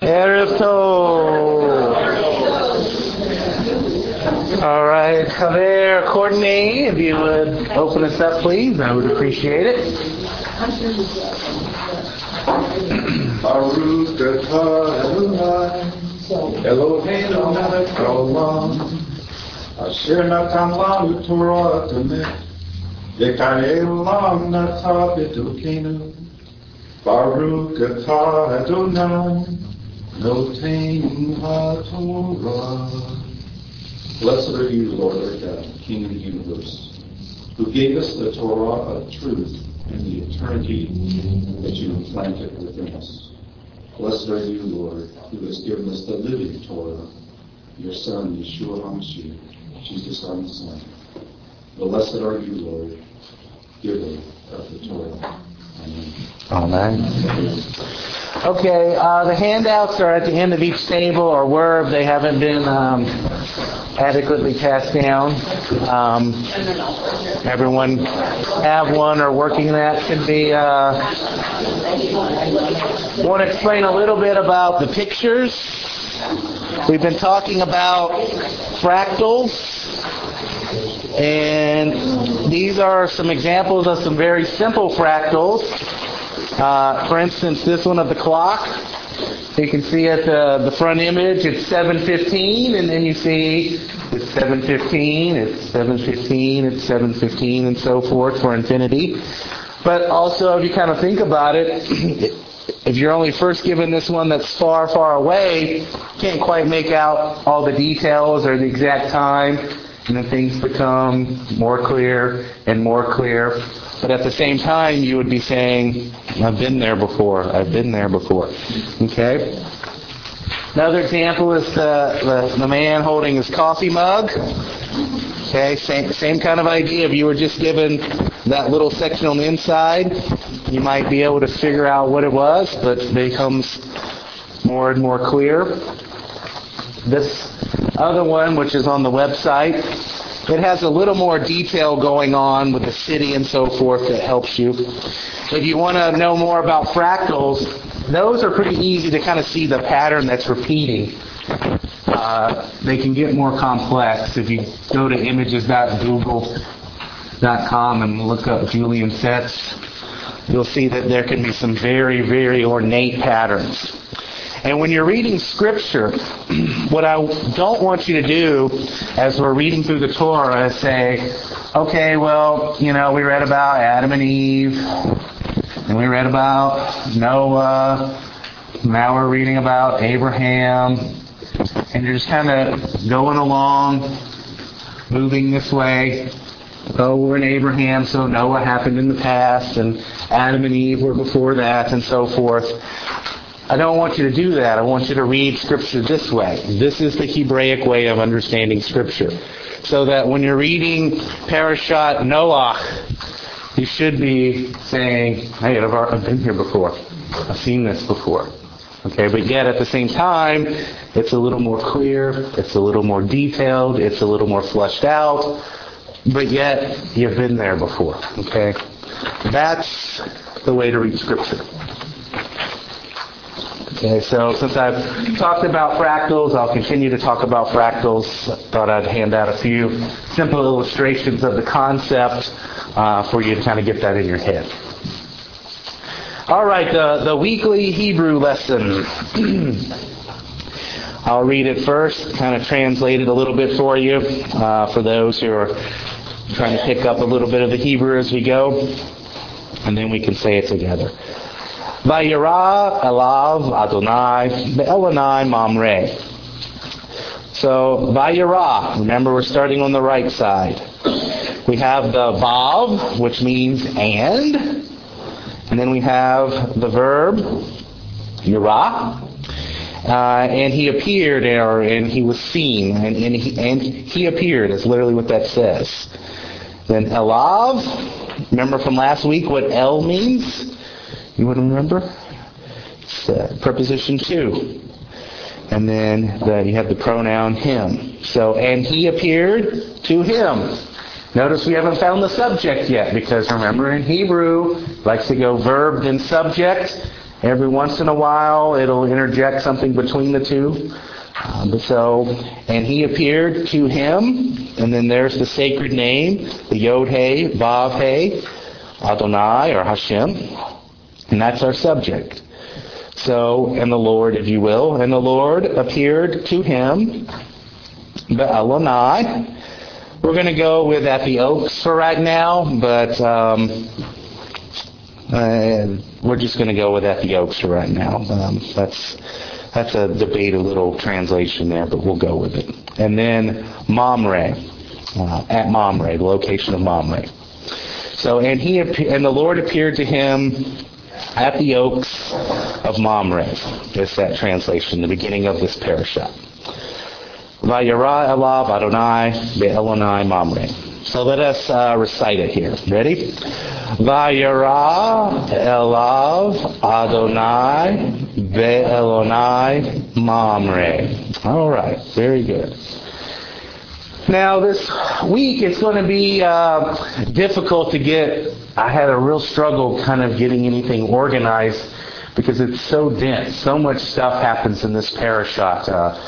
Erev Tov. All right, Javier Courtney, if you would open us up, please, I would appreciate it. Baruch atah Adonai, Eloheinu melech haolam, asher natan lanu Torah emet, v'karei olam nata b'dorkeinu. Baruch atah Adonai, noten haTorah. Blessed are you, Lord our God, King of the universe, who gave us the Torah of truth and the eternity that you implanted within us. Blessed are you, Lord, who has given us the living Torah, your Son, Yeshua HaMashiach, Jesus our Son. Blessed are you, Lord, giver of the Torah. Amen. Okay, the handouts are at the end of each table or were. They haven't been adequately passed down. Everyone have one or working that can be. I want to explain a little bit about the pictures. We've been talking about fractals. And these are some examples of some very simple fractals. For instance, this one of the clock. You can see at the front image, it's 7:15, and then you see it's 7:15, it's 7:15, it's 7:15, and so forth for infinity. But also, if you kind of think about it, if you're only first given this one that's far, far away, you can't quite make out all the details or the exact time. And then things become more clear and more clear. But at the same time, you would be saying, I've been there before. I've been there before. Okay? Another example is the man holding his coffee mug. Okay? Same kind of idea. If you were just given that little section on the inside, you might be able to figure out what it was, but it becomes more and more clear. This other one, which is on the website, it has a little more detail going on with the city and so forth that helps you. If you want to know more about fractals, those are pretty easy to kind of see the pattern that's repeating. They can get more complex. If you go to images.google.com and look up Julian sets, you'll see that there can be some very, very ornate patterns. And when you're reading Scripture, what I don't want you to do as we're reading through the Torah is say, okay, well, we read about Adam and Eve, and we read about Noah, now we're reading about Abraham, and you're just kind of going along, moving this way. Oh, we're in Abraham, so Noah happened in the past, and Adam and Eve were before that, and so forth. I don't want you to do that. I want you to read Scripture this way. This is the Hebraic way of understanding Scripture. So that when you're reading Parashat Noach, you should be saying, hey, I've been here before. I've seen this before. Okay, but yet at the same time, it's a little more clear, it's a little more detailed, it's a little more fleshed out, but yet you've been there before. Okay? That's the way to read Scripture. Okay, so since I've talked about fractals, I'll continue to talk about fractals. I thought I'd hand out a few simple illustrations of the concept for you to kind of get that in your head. All right, the weekly Hebrew lesson. I'll read it first, kind of translate it a little bit for you, for those who are trying to pick up a little bit of the Hebrew as we go, and then we can say it together. Vayira elav Adonai be'elonai mamre. So, Vayira, remember we're starting on the right side. We have the Vav, which means and then we have the verb, Yira, and he appeared, and he was seen, and he appeared, is literally what that says. Then elav, remember from last week what El means? You would remember? It's preposition to. And then you have the pronoun him. So, and he appeared to him. Notice we haven't found the subject yet, because remember in Hebrew, it likes to go verb then subject, Every once in a while, it'll interject something between the two. And he appeared to him, and then there's the sacred name, the Yod-He, Vav-He, Adonai, or Hashem, and that's our subject. So, and the Lord, if you will, and the Lord appeared to him, Be'elonai. We're going to go with at the Oaks for right now, but we're just going to go with at the Oaks for right now. That's a debate, a little translation there, but we'll go with it. And then Mamre, at Mamre, the location of Mamre. So, and the Lord appeared to him at the Oaks of Mamre. That's that translation, the beginning of this parasha. Vayera elav Adonai be'elonai Mamre. So let us recite it here. Ready? Vayera elav Adonai be'elonai Mamre. All right, very good. Now this week it's going to be difficult to get. I had a real struggle kind of getting anything organized because it's so dense. So much stuff happens in this parashat.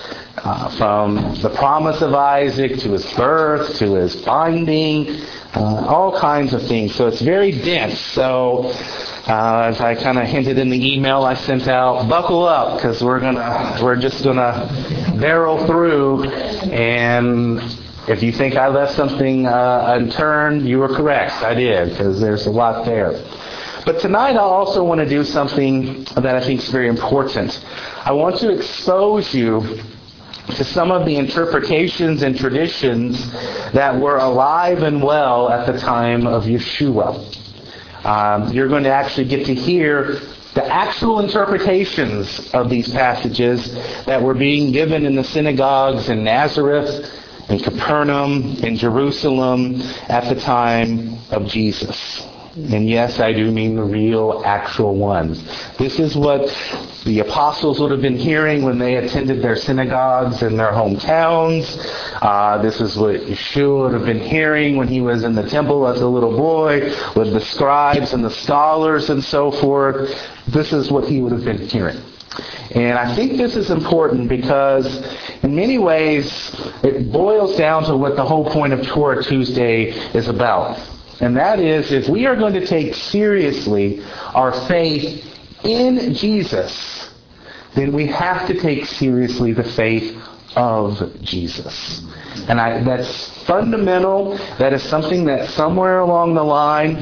From the promise of Isaac to his birth to his binding, all kinds of things. So it's very dense. So as I kind of hinted in the email I sent out, buckle up because we're just gonna barrel through. And if you think I left something unturned, you were correct. I did, because there's a lot there. But tonight I also want to do something that I think is very important. I want to expose you to some of the interpretations and traditions that were alive and well at the time of Yeshua. You're going to actually get to hear the actual interpretations of these passages that were being given in the synagogues in Nazareth, in Capernaum, in Jerusalem at the time of Jesus. And yes, I do mean the real, actual ones. This is what the apostles would have been hearing when they attended their synagogues in their hometowns. This is what Yeshua would have been hearing when he was in the temple as a little boy with the scribes and the scholars and so forth. This is what he would have been hearing. And I think this is important because in many ways it boils down to what the whole point of Torah Tuesday is about. And that is, if we are going to take seriously our faith in Jesus, then we have to take seriously the faith of Jesus. And that's fundamental. That is something that somewhere along the line,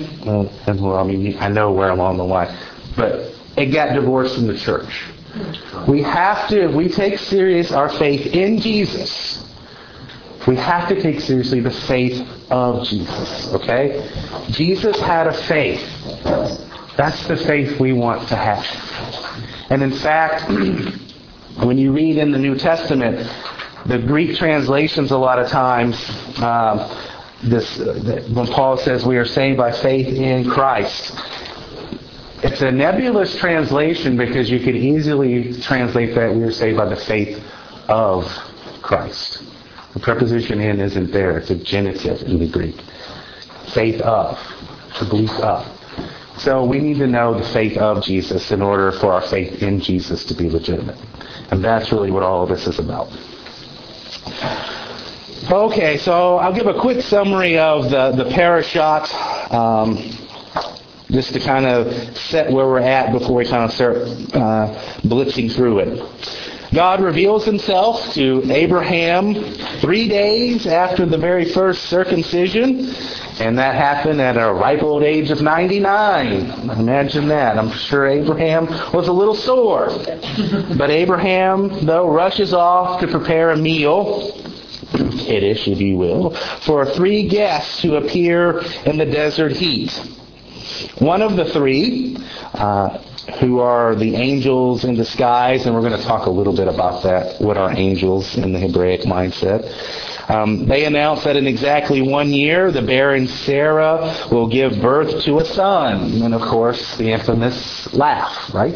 I know where along the line, but it got divorced from the church. We have to, if we take serious our faith in Jesus, we have to take seriously the faith of Jesus, okay? Jesus had a faith. That's the faith we want to have. And in fact, when you read in the New Testament, the Greek translations a lot of times, when Paul says we are saved by faith in Christ, it's a nebulous translation because you could easily translate that we are saved by the faith of Christ. The preposition in isn't there. It's a genitive in the Greek. Faith of. To believe of. So we need to know the faith of Jesus in order for our faith in Jesus to be legitimate. And that's really what all of this is about. Okay, so I'll give a quick summary of the parashat, just to kind of set where we're at before we kind of start blitzing through it. God reveals himself to Abraham 3 days after the very first circumcision, and that happened at a ripe old age of 99. Imagine that. I'm sure Abraham was a little sore. But Abraham, though, rushes off to prepare a meal, kiddish, if you will, for 3 guests to appear in the desert heat. One of the 3, who are the angels in disguise, and we're going to talk a little bit about that, what are angels in the Hebraic mindset. They announce that in exactly 1 year, the barren Sarah will give birth to a son. And of course, the infamous laugh, right?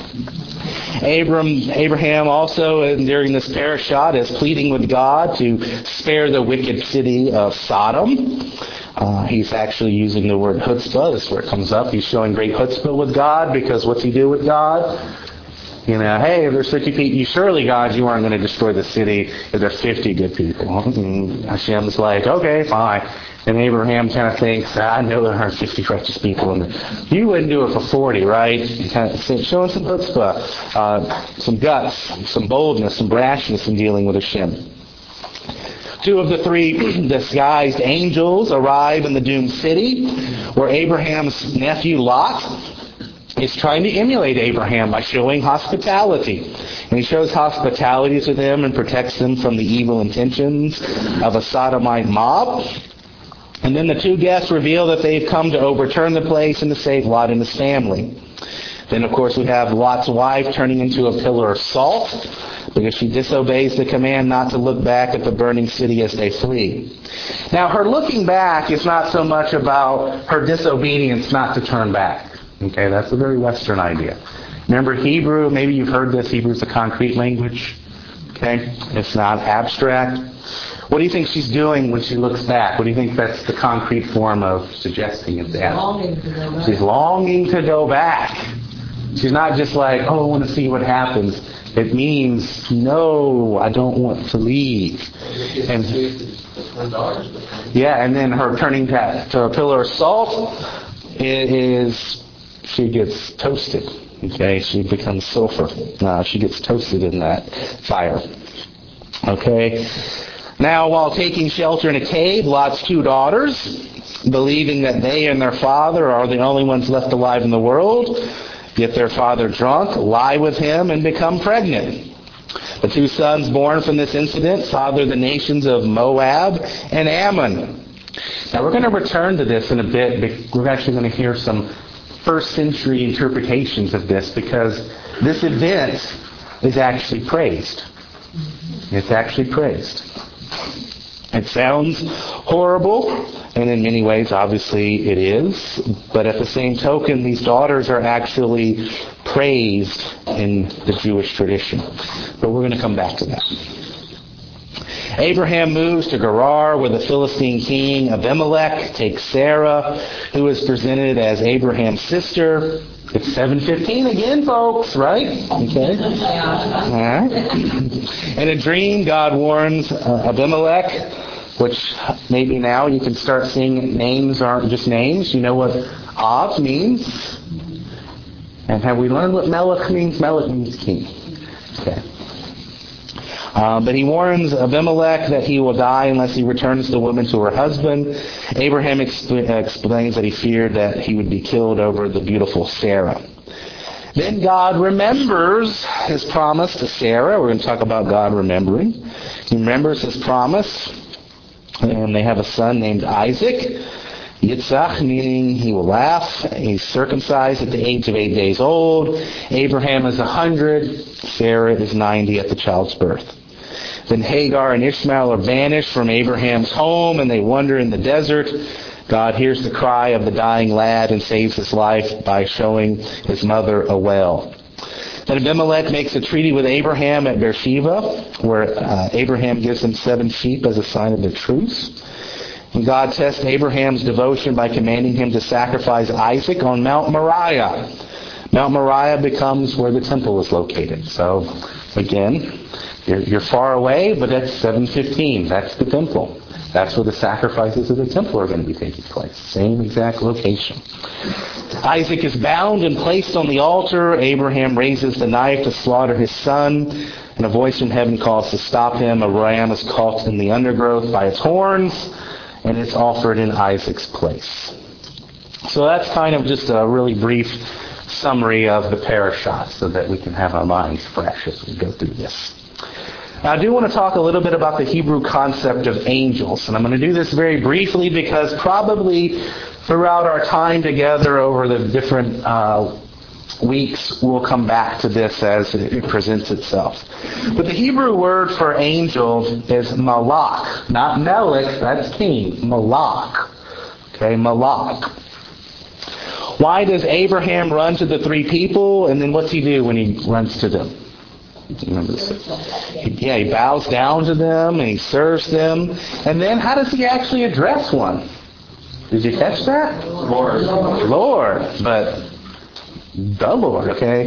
Abraham also, during this parashat, is pleading with God to spare the wicked city of Sodom. He's actually using the word chutzpah. That's where it comes up. He's showing great chutzpah with God, because what's he do with God? Hey, if there's 50 people, surely, God, you aren't going to destroy the city if there's 50 good people. And Hashem's like, okay, fine. And Abraham kind of thinks, I know there are 50 righteous people, and you wouldn't do it for 40, right? And kind of showing some chutzpah, some guts, some boldness, some brashness in dealing with Hashem. 2 of the 3 disguised angels arrive in the doomed city, where Abraham's nephew Lot is trying to emulate Abraham by showing hospitality. And he shows hospitality to them and protects them from the evil intentions of a sodomite mob. And then the 2 guests reveal that they've come to overturn the place and to save Lot and his family. Then, of course, we have Lot's wife turning into a pillar of salt because she disobeys the command not to look back at the burning city as they flee. Now, her looking back is not so much about her disobedience not to turn back. Okay, that's a very Western idea. Remember Hebrew, maybe you've heard this, Hebrew's a concrete language. Okay, it's not abstract. What do you think she's doing when she looks back? What do you think that's the concrete form of suggesting it's that? She's longing to go back. She's not just like, I want to see what happens. It means, no, I don't want to leave. And then her turning to a pillar of salt she gets toasted. Okay, she becomes sulfur. She gets toasted in that fire. Okay. Now, while taking shelter in a cave, Lot's 2 daughters, believing that they and their father are the only ones left alive in the world, get their father drunk, lie with him, and become pregnant. The 2 sons born from this incident father the nations of Moab and Ammon. Now, we're going to return to this in a bit. We're actually going to hear some first century interpretations of this, because this event is actually praised. It's actually praised. It sounds horrible, and in many ways, obviously, it is. But at the same token, these daughters are actually praised in the Jewish tradition. But we're going to come back to that. Abraham moves to Gerar, where the Philistine king Abimelech takes Sarah, who is presented as Abraham's sister. It's 7:15 again, folks, right? Okay. All right. In a dream, God warns Abimelech, which maybe now you can start seeing names aren't just names. You know what Av means? And have we learned what Melech means? Melech means king. Okay. But he warns Abimelech that he will die unless he returns the woman to her husband. Abraham explains that he feared that he would be killed over the beautiful Sarah. Then God remembers his promise to Sarah. We're going to talk about God remembering. He remembers his promise. And they have a son named Isaac. Yitzhak, meaning he will laugh. He's circumcised at the age of 8 days old. Abraham is 100. Sarah is 90 at the child's birth. Then Hagar and Ishmael are banished from Abraham's home, and they wander in the desert. God hears the cry of the dying lad and saves his life by showing his mother a well. Then Abimelech makes a treaty with Abraham at Beersheba, where Abraham gives him 7 sheep as a sign of their truce. And God tests Abraham's devotion by commanding him to sacrifice Isaac on Mount Moriah. Mount Moriah becomes where the temple is located. So, again, you're far away, but that's 7:15. That's the temple. That's where the sacrifices of the temple are going to be taking place. Same exact location. Isaac is bound and placed on the altar. Abraham raises the knife to slaughter his son, and a voice from heaven calls to stop him. A ram is caught in the undergrowth by its horns, and it's offered in Isaac's place. So that's kind of just a really brief summary of the parashah so that we can have our minds fresh as we go through this. Now, I do want to talk a little bit about the Hebrew concept of angels, and I'm going to do this very briefly because probably throughout our time together over the different weeks, we'll come back to this as it presents itself. But the Hebrew word for angel is malach, not melech, that's king, malach. Okay, malach. Why does Abraham run to the 3 people, and then what's he do when he runs to them? Remember this? He bows down to them and he serves them. And then how does he actually address one? Did you catch that? Lord. Lord, but the Lord, okay?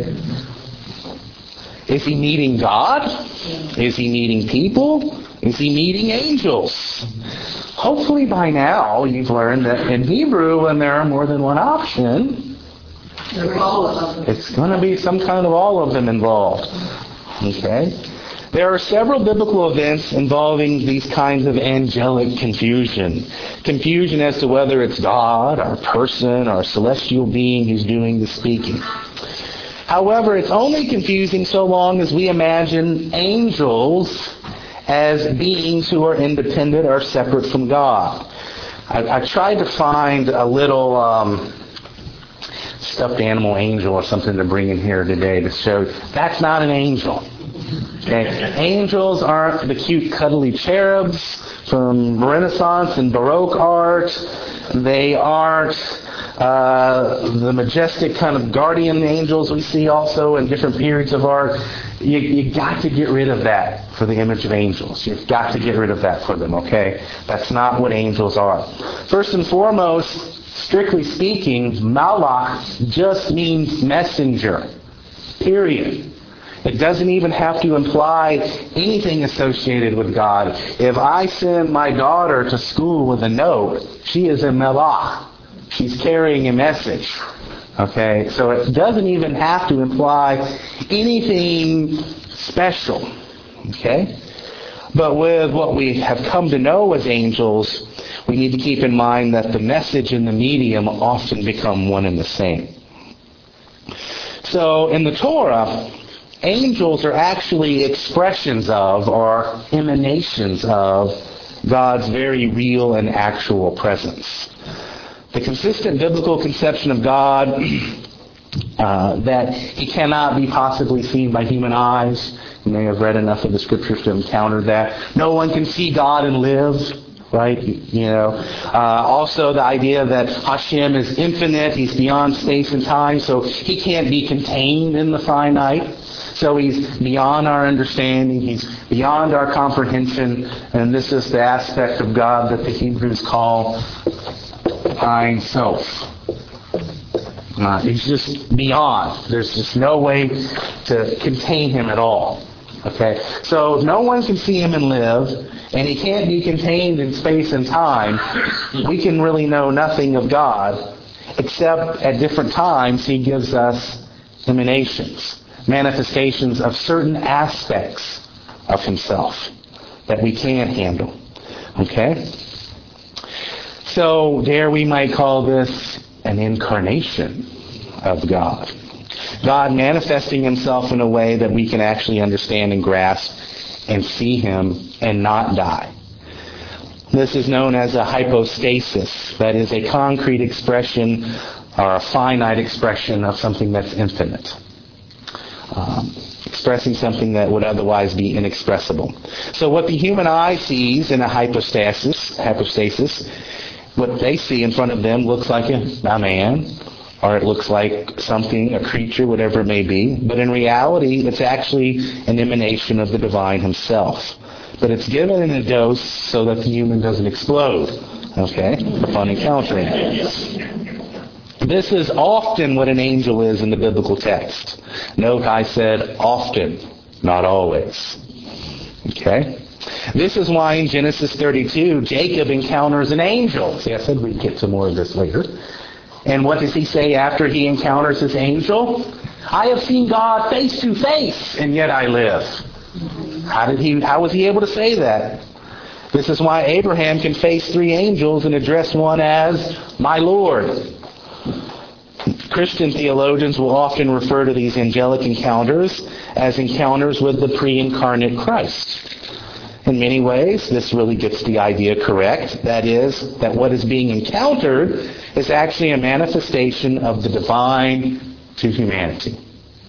Is he meeting God? Is he meeting people? Is he meeting angels? Hopefully by now you've learned that in Hebrew, when there are more than one option, it's going to be some kind of all of them involved. Okay? There are several biblical events involving these kinds of angelic confusion. Confusion as to whether it's God, or person, or celestial being who's doing the speaking. However, it's only confusing so long as we imagine angels as beings who are independent or separate from God. I tried to find a little stuffed animal angel or something to bring in here today to show that's not an angel. Okay? Angels aren't the cute cuddly cherubs from Renaissance and Baroque art. They aren't the majestic kind of guardian angels we see also in different periods of art. You got to get rid of that for the image of angels. You've got to get rid of that for them, okay? That's not what angels are. First and foremost, strictly speaking, malach just means messenger. Period. It doesn't even have to imply anything associated with God. If I send my daughter to school with a note, she is a malach. She's carrying a message. Okay, so it doesn't even have to imply anything special. Okay? But with what we have come to know as angels, we need to keep in mind that the message and the medium often become one and the same. So in the Torah, angels are actually expressions of or emanations of God's very real and actual presence. The consistent biblical conception of God that He cannot be possibly seen by human eyes. You may have read enough of the Scriptures to encounter that. No one can see God and live, right? Also the idea that Hashem is infinite. He's beyond space and time, so He can't be contained in the finite. So He's beyond our understanding. He's beyond our comprehension. And this is the aspect of God that the Hebrews call Ein Sof. He's just beyond. There's just no way to contain Him at all. Okay? So no one can see Him and live, and He can't be contained in space and time. We can really know nothing of God, except at different times He gives us emanations, manifestations of certain aspects of Himself that we can't handle. Okay? So there we might call this an incarnation of God. God manifesting Himself in a way that we can actually understand and grasp and see Him and not die. This is known as a hypostasis. That is a concrete expression or a finite expression of something that's infinite. Expressing something that would otherwise be inexpressible. So what the human eye sees in a hypostasis, what they see in front of them looks like a man, or it looks like something, a creature, whatever it may be. But in reality, it's actually an emanation of the divine Himself. But it's given in a dose so that the human doesn't explode, okay, upon encountering it. This is often what an angel is in the biblical text. Note I said often, not always. Okay? This is why in Genesis 32, Jacob encounters an angel. See, I said we'd get to more of this later. And what does he say after he encounters his angel? I have seen God face to face, and yet I live. How was he able to say that? This is why Abraham can face 3 angels and address one as my Lord. Christian theologians will often refer to these angelic encounters as encounters with the pre-incarnate Christ. In many ways, this really gets the idea correct. That is, that what is being encountered is actually a manifestation of the divine to humanity.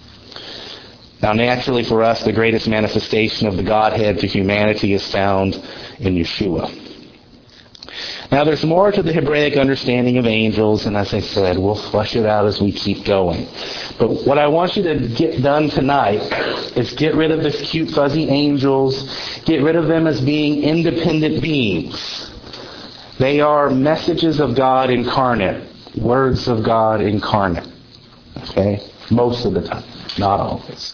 Now, naturally for us, the greatest manifestation of the Godhead to humanity is found in Yeshua. Now, there's more to the Hebraic understanding of angels, and as I said, we'll flesh it out as we keep going. But what I want you to get done tonight is get rid of this cute, fuzzy angels, get rid of them as being independent beings. They are messages of God incarnate, words of God incarnate. Okay? Most of the time, not always.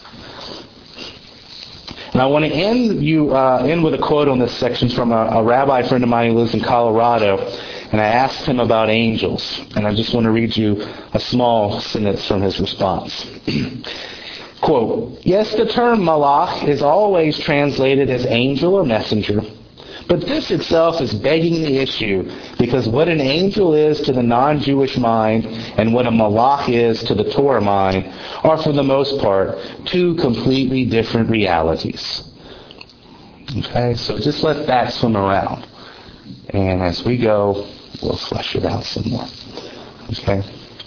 And I want to end with a quote on this section from a rabbi friend of mine who lives in Colorado. And I asked him about angels. And I just want to read you a small sentence from his response. Quote, "Yes, the term malach is always translated as angel or messenger. But this itself is begging the issue, because what an angel is to the non-Jewish mind and what a malach is to the Torah mind are, for the most part, two completely different realities." Okay, so just let that swim around. And as we go, we'll flesh it out some more. Okay?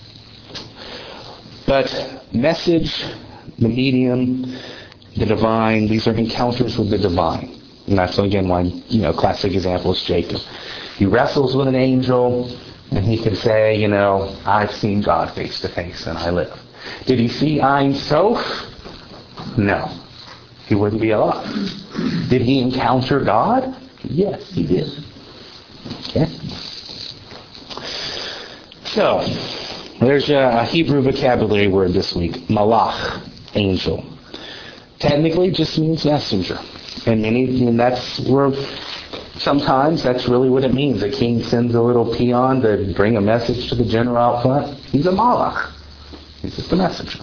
But message, the medium, the divine, these are encounters with the divine. And that's, again, why, classic example is Jacob. He wrestles with an angel, and he can say, I've seen God face to face, and I live. Did he see Ein Sof? No. He wouldn't be alive. Did he encounter God? Yes, he did. Okay? So, there's a Hebrew vocabulary word this week. Malach, angel. Technically, just means messenger. And that's where sometimes that's really what it means. A king sends a little peon to bring a message to the general out front. He's a malach. He's just a messenger.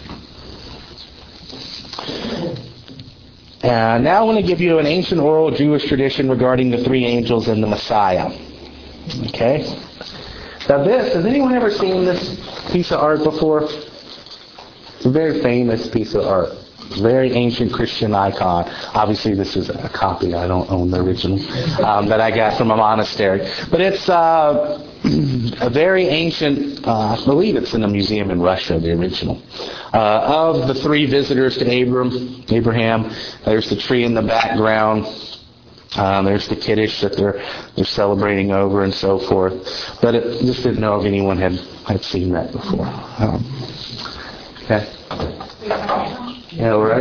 Now I want to give you an ancient oral Jewish tradition regarding the three angels and the Messiah. Okay? Now has anyone ever seen this piece of art before? It's a very famous piece of art. Very ancient Christian icon. Obviously, this is a copy. I don't own the original that I got from a monastery. But it's a very ancient, I believe it's in a museum in Russia, the original, of the three visitors to Abraham. There's the tree in the background. There's the Kiddush that they're celebrating over and so forth. But just didn't know if anyone had seen that before. Okay. Yeah, right.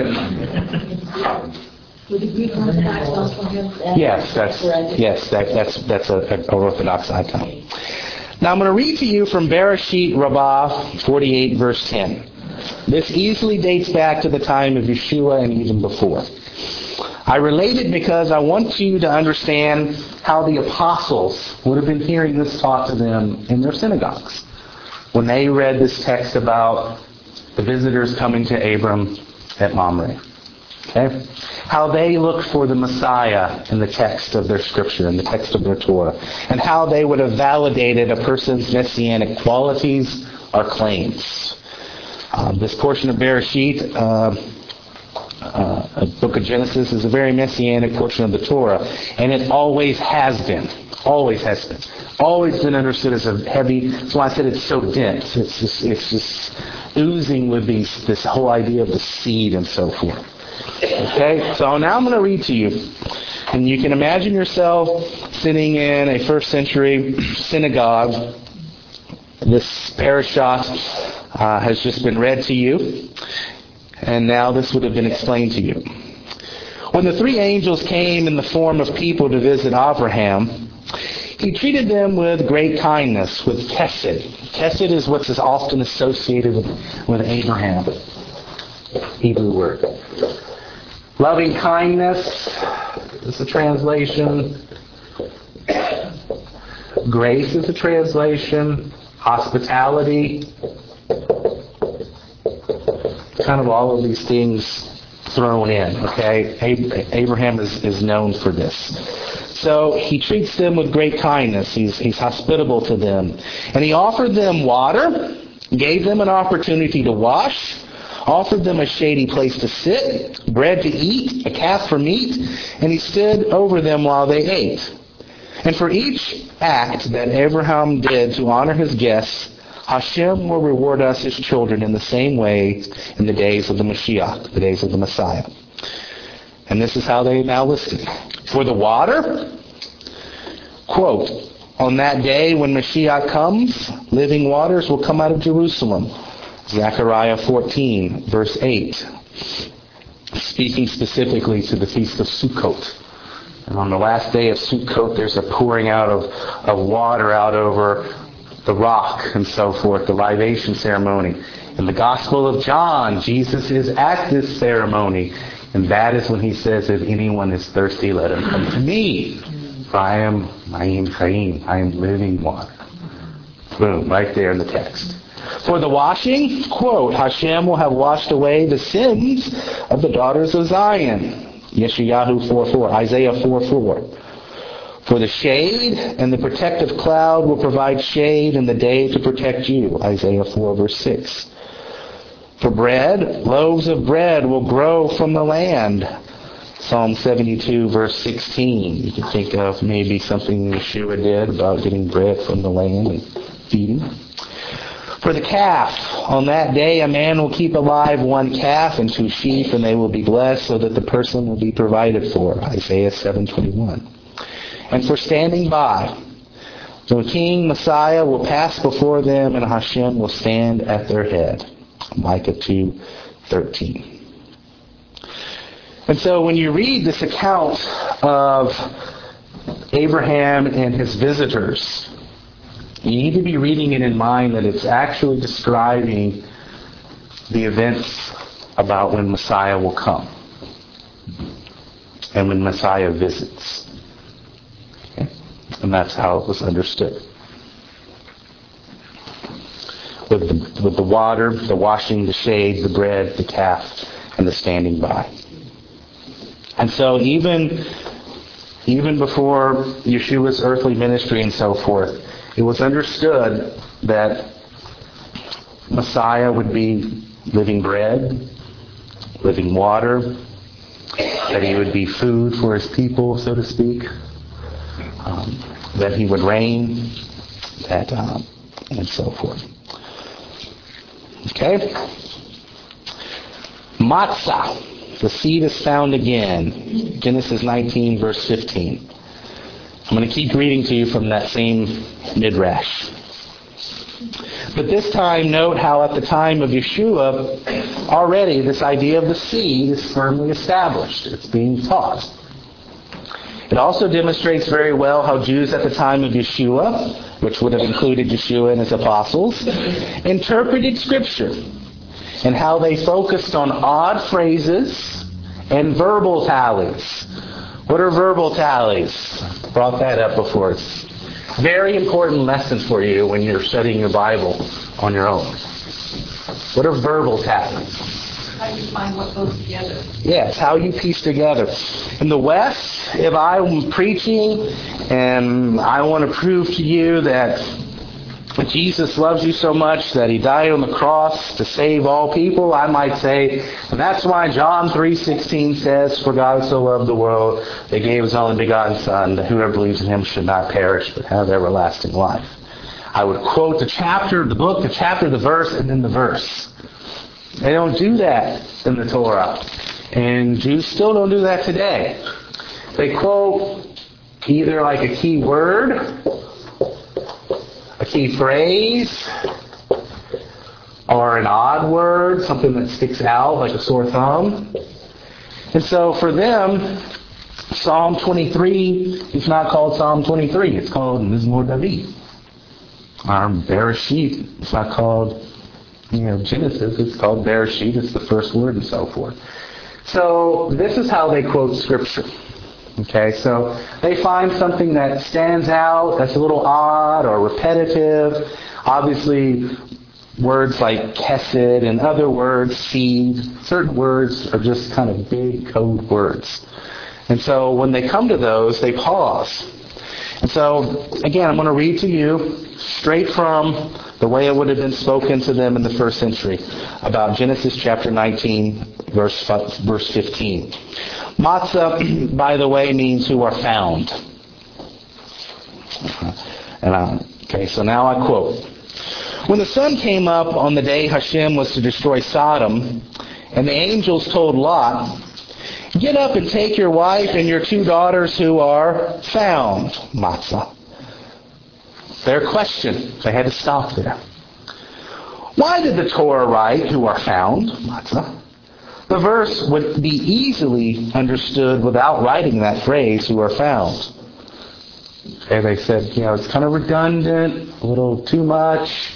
Would the Greek Orthodox also have? Yes, that's an Orthodox icon. Now I'm going to read to you from Bereshit Rabbah 48, verse 10. This easily dates back to the time of Yeshua and even before. I relate it because I want you to understand how the apostles would have been hearing this taught to them in their synagogues when they read this text about the visitors coming to Abram at Mamre. Okay? How they looked for the Messiah in the text of their scripture, in the text of their Torah, and how they would have validated a person's messianic qualities or claims. This portion of Bereshit, book of Genesis, is a very messianic portion of the Torah, and it always has been. Always has been. Always been understood as a heavy. That's why I said it's so dense. It's just oozing with this whole idea of the seed and so forth. Okay, so now I'm going to read to you, and you can imagine yourself sitting in a first century synagogue. This parashat has just been read to you, and now this would have been explained to you. When the three angels came in the form of people to visit Abraham, he treated them with great kindness, with chesed. Chesed is what's often associated with Abraham. Hebrew word. Loving kindness is a translation. Grace is a translation. Hospitality. Kind of all of these things thrown in, okay? Abraham is known for this. So he treats them with great kindness. He's hospitable to them. And he offered them water, gave them an opportunity to wash, offered them a shady place to sit, bread to eat, a calf for meat, and he stood over them while they ate. And for each act that Abraham did to honor his guests, Hashem will reward us, his children, in the same way in the days of the Mashiach, the days of the Messiah. And this is how they now listed. For the water, quote, on that day when Mashiach comes, living waters will come out of Jerusalem. Zechariah 14, verse 8. Speaking specifically to the Feast of Sukkot. And on the last day of Sukkot, there's a pouring out of water out over the rock and so forth, the libation ceremony. In the Gospel of John, Jesus is at this ceremony. And that is when he says, if anyone is thirsty, let him come to me. For I am Mayim Chaim. I am living water. Boom, right there in the text. For the washing, quote, Hashem will have washed away the sins of the daughters of Zion. Yeshayahu 4:4, Isaiah 4:4. For the shade and the protective cloud will provide shade in the day to protect you. Isaiah 4 verse 6. For bread, loaves of bread will grow from the land. Psalm 72 verse 16. You can think of maybe something Yeshua did about getting bread from the land and feeding. For the calf, on that day a man will keep alive one calf and 2 sheep, and they will be blessed so that the person will be provided for. Isaiah 7:21. And for standing by, the King Messiah will pass before them, and Hashem will stand at their head. Micah 2:13. And so when you read this account of Abraham and his visitors, you need to be reading it in mind that it's actually describing the events about when Messiah will come and when Messiah visits. Okay? And that's how it was understood. With the water, the washing, the shade, the bread, the calf, and the standing by. And so even before Yeshua's earthly ministry and so forth, it was understood that Messiah would be living bread, living water, that he would be food for his people, so to speak, that he would reign, and so forth. Okay? Matzah. The seed is found again. Genesis 19, verse 15. I'm going to keep reading to you from that same midrash. But this time, note how at the time of Yeshua, already this idea of the seed is firmly established. It's being taught. It also demonstrates very well how Jews at the time of Yeshua, which would have included Yeshua and his apostles, interpreted Scripture, and how they focused on odd phrases and verbal tallies. What are verbal tallies? Brought that up before. It's a very important lesson for you when you're studying your Bible on your own. What are verbal tallies? How you find what goes together. Yes, how you piece together. In the West, if I'm preaching and I want to prove to you that Jesus loves you so much that he died on the cross to save all people, I might say, and that's why John 3:16 says, for God so loved the world, that he gave his only begotten Son, that whoever believes in him should not perish, but have everlasting life. I would quote the chapter, the book, the chapter, the verse, and then the verse. They don't do that in the Torah. And Jews still don't do that today. They quote either like a key word, a key phrase, or an odd word, something that sticks out like a sore thumb. And so for them, Psalm 23 is not called Psalm 23. It's called Mizmor David. Our Bereshit, it's not called Genesis. It's called Bereshit. It's the first word and so forth. So this is how they quote Scripture. Okay, so they find something that stands out, that's a little odd or repetitive. Obviously, words like kesed and other words, seed, certain words are just kind of big code words. And so when they come to those, they pause. And so, again, I'm going to read to you straight from the way it would have been spoken to them in the first century about Genesis chapter 19, verse 15. Matzah, by the way, means who are found. Okay, so now I quote. When the sun came up on the day Hashem was to destroy Sodom, and the angels told Lot, get up and take your wife and your 2 daughters who are found. Matzah. Their question. They had to stop there. Why did the Torah write who are found? Matzah. The verse would be easily understood without writing that phrase, who are found. And they said, it's kind of redundant, a little too much.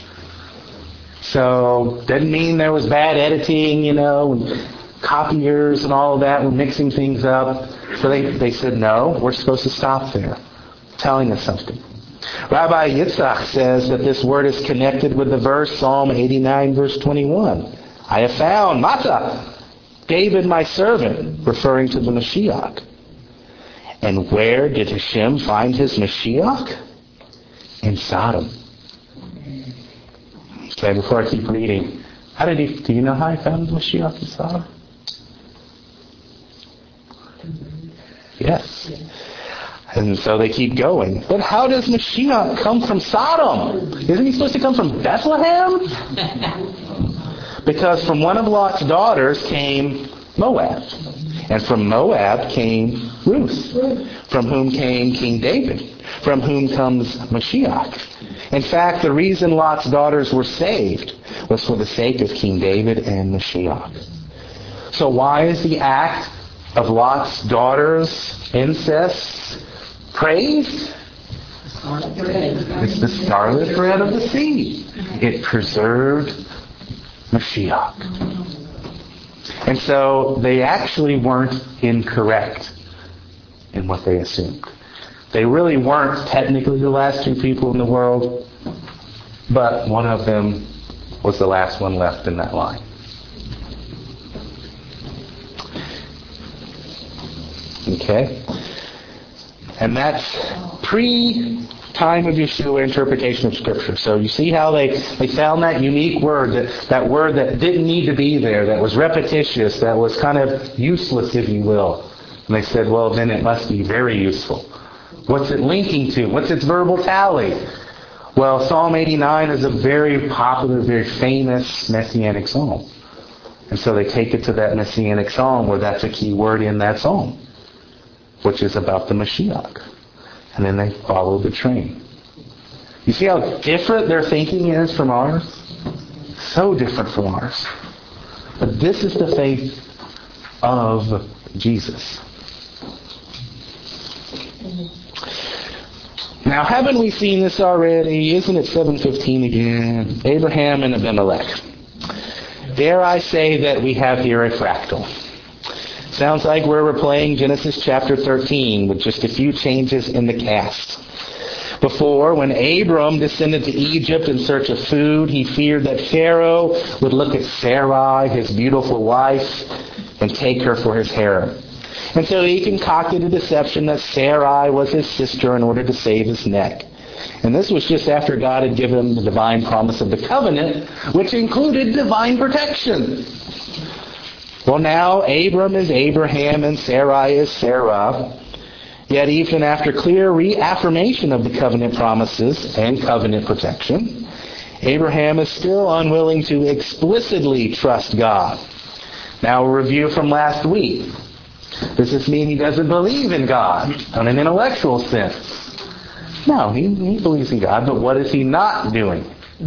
So, doesn't mean there was bad editing, and copiers and all of that were mixing things up. So they said, no, we're supposed to stop there, telling us something. Rabbi Yitzchak says that this word is connected with the verse, Psalm 89, verse 21. I have found, Mata, David my servant, referring to the Mashiach. And where did Hashem find his Mashiach? In Sodom. Okay, before I keep reading, do you know how he found the Mashiach in Sodom? Yes. And so they keep going. But how does Mashiach come from Sodom? Isn't he supposed to come from Bethlehem? Because from one of Lot's daughters came Moab. And from Moab came Ruth, from whom came King David, from whom comes Mashiach. In fact, the reason Lot's daughters were saved was for the sake of King David and Mashiach. So why is the act of Lot's daughters' incest praised? It's the scarlet thread of the sea. It preserved Mashiach. And so they actually weren't incorrect in what they assumed. They really weren't technically the last two people in the world, but one of them was the last one left in that line. Okay? And that's pre-time of Yeshua interpretation of Scripture. So you see how they found that unique word, that word that didn't need to be there, that was repetitious, that was kind of useless, if you will. And they said, well, then it must be very useful. What's it linking to? What's its verbal tally? Well, Psalm 89 is a very popular, very famous Messianic psalm. And so they take it to that Messianic psalm where that's a key word in that psalm, which is about the Mashiach. And then they follow the train. You see how different their thinking is from ours? So different from ours. But this is the faith of Jesus. Now, haven't we seen this already? Isn't it 7:15 again? Abraham and Abimelech. Dare I say that we have here a fractal. Sounds like we're replaying Genesis chapter 13 with just a few changes in the cast. Before, when Abram descended to Egypt in search of food, he feared that Pharaoh would look at Sarai, his beautiful wife, and take her for his harem. And so he concocted a deception that Sarai was his sister in order to save his neck. And this was just after God had given him the divine promise of the covenant, which included divine protection. Well, now Abram is Abraham and Sarai is Sarah. Yet even after clear reaffirmation of the covenant promises and covenant protection, Abraham is still unwilling to explicitly trust God. Now a review from last week. Does this mean he doesn't believe in God in an intellectual sense? No, he believes in God, but what is he not doing?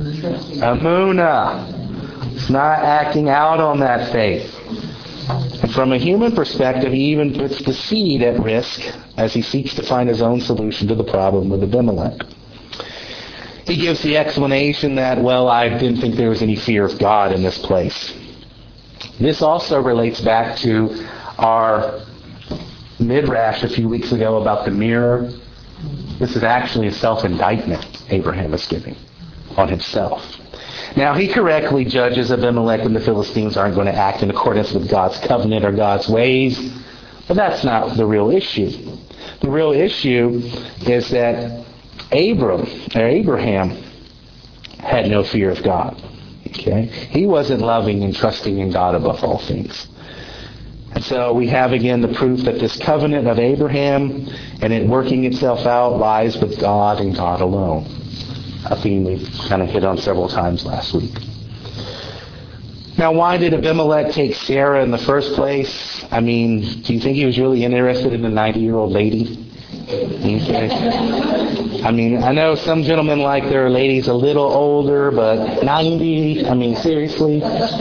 Amunah. He's not acting out on that faith. And from a human perspective, he even puts the seed at risk as he seeks to find his own solution to the problem with Abimelech. He gives the explanation that, well, I didn't think there was any fear of God in this place. This also relates back to our midrash a few weeks ago about the mirror. This is actually a self-indictment Abraham is giving on himself. Now, he correctly judges Abimelech and the Philistines aren't going to act in accordance with God's covenant or God's ways, but that's not the real issue. The real issue is that Abraham had no fear of God. Okay? He wasn't loving and trusting in God above all things. And so we have again the proof that this covenant of Abraham and it working itself out lies with God and God alone. A theme we kind of hit on several times last week. Now, why did Abimelech take Sarah in the first place? I mean, do you think he was really interested in a 90-year-old lady? Okay. I mean, I know some gentlemen like their ladies a little older, but 90, I mean, seriously?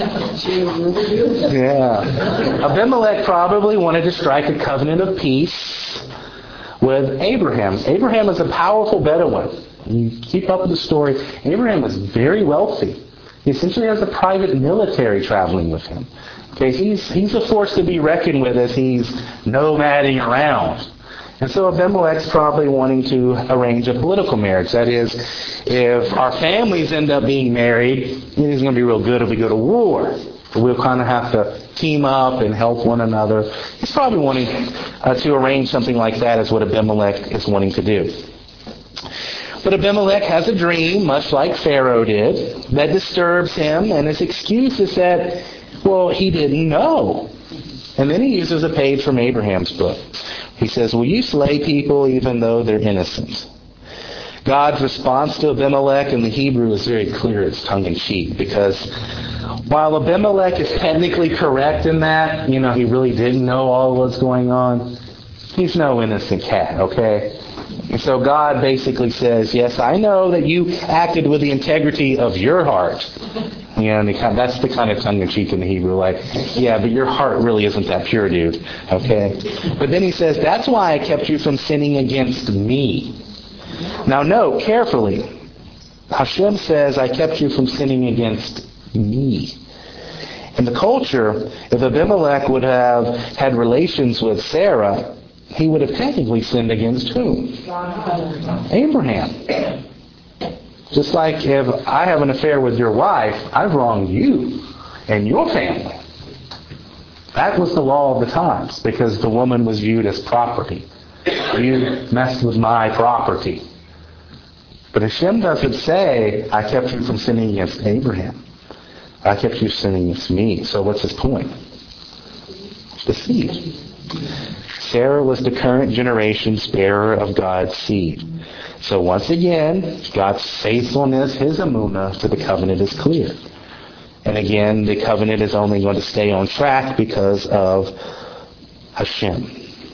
Yeah. Abimelech probably wanted to strike a covenant of peace with Abraham. Abraham is a powerful Bedouin. You keep up with the story. Abraham was very wealthy. He essentially has a private military traveling with him. Okay, he's a force to be reckoned with as he's nomading around. And so Abimelech's probably wanting to arrange a political marriage. That is, if our families end up being married, it's going to be real good if we go to war. We'll kind of have to team up and help one another. He's probably wanting to arrange something like that is what Abimelech is wanting to do. But Abimelech has a dream, much like Pharaoh did, that disturbs him, and his excuse is that, well, he didn't know. And then he uses a page from Abraham's book. He says, will you slay people even though they're innocent? God's response to Abimelech in the Hebrew is very clear. It's tongue-in-cheek, because while Abimelech is technically correct in that, he really didn't know all what's going on, he's no innocent cat, okay? And so God basically says, yes, I know that you acted with the integrity of your heart. And that's the kind of tongue-in-cheek in the Hebrew, like, yeah, but your heart really isn't that pure, dude. Okay? But then he says, that's why I kept you from sinning against me. Now note carefully, Hashem says, I kept you from sinning against me. In the culture, if Abimelech would have had relations with Sarah, he would have technically sinned against whom? Abraham. Just like if I have an affair with your wife, I've wronged you and your family. That was the law of the times, because the woman was viewed as property. You messed with my property. But Hashem doesn't say, I kept you from sinning against Abraham. I kept you sinning against me. So what's his point? The seed. Sarah was the current generation's bearer of God's seed. So once again, God's faithfulness, His emunah to the covenant is clear. And again, the covenant is only going to stay on track because of Hashem.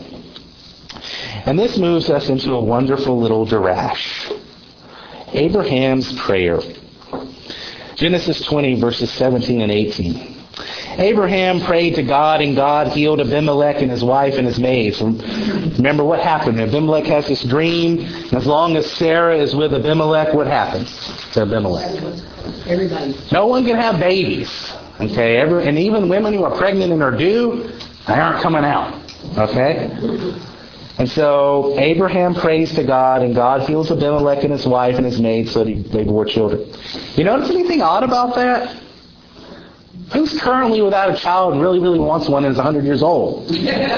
And this moves us into a wonderful little darash. Abraham's prayer. Genesis 20, verses 17 and 18. Abraham prayed to God, and God healed Abimelech and his wife and his maids. Remember what happened. Abimelech has this dream, and as long as Sarah is with Abimelech, what happens to Abimelech? Everybody. No one can have babies. Okay, and even women who are pregnant and are due, they aren't coming out. Okay? And so Abraham prays to God, and God heals Abimelech and his wife and his maids so that they bore children. You notice anything odd about that? Who's currently without a child and really, really wants one and is 100 years old?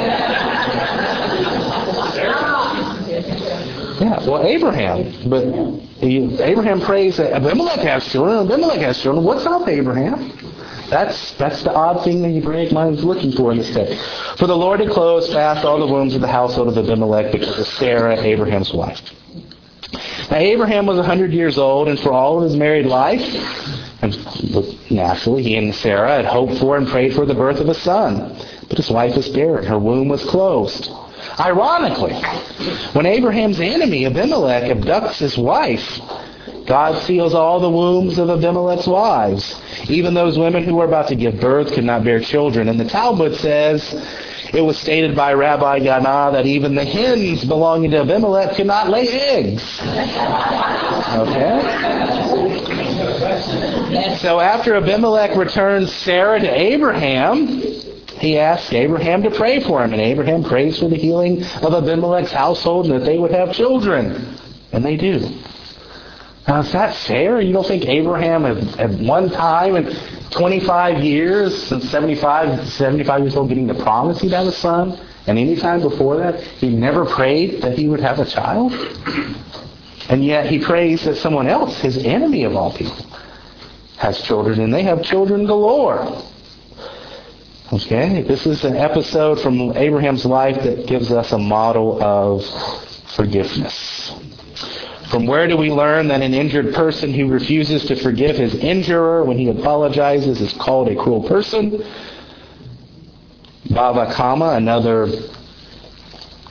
Yeah, well, Abraham. But Abraham prays that Abimelech has children. Abimelech has children. What's up, Abraham? That's the odd thing that Hebraic mind is looking for in this text. For the Lord had closed fast all the wombs of the household of Abimelech because of Sarah, Abraham's wife. Now, Abraham was 100 years old, and for all of his married life, and naturally, he and Sarah had hoped for and prayed for the birth of a son. But his wife was barren. Her womb was closed. Ironically, when Abraham's enemy, Abimelech, abducts his wife, God seals all the wombs of Abimelech's wives. Even those women who were about to give birth could not bear children. And the Talmud says, it was stated by Rabbi Yana that even the hens belonging to Abimelech could not lay eggs. Okay? So after Abimelech returns Sarah to Abraham, he asks Abraham to pray for him. And Abraham prays for the healing of Abimelech's household and that they would have children. And they do. Now, is that fair? You don't think Abraham at one time in 25 years, since 75 years old, getting the promise he'd have a son, and any time before that, he never prayed that he would have a child? And yet he prays that someone else, his enemy of all people, has children, and they have children galore. Okay, this is an episode from Abraham's life that gives us a model of forgiveness. From where do we learn that an injured person who refuses to forgive his injurer when he apologizes is called a cruel person? Bava Kama, another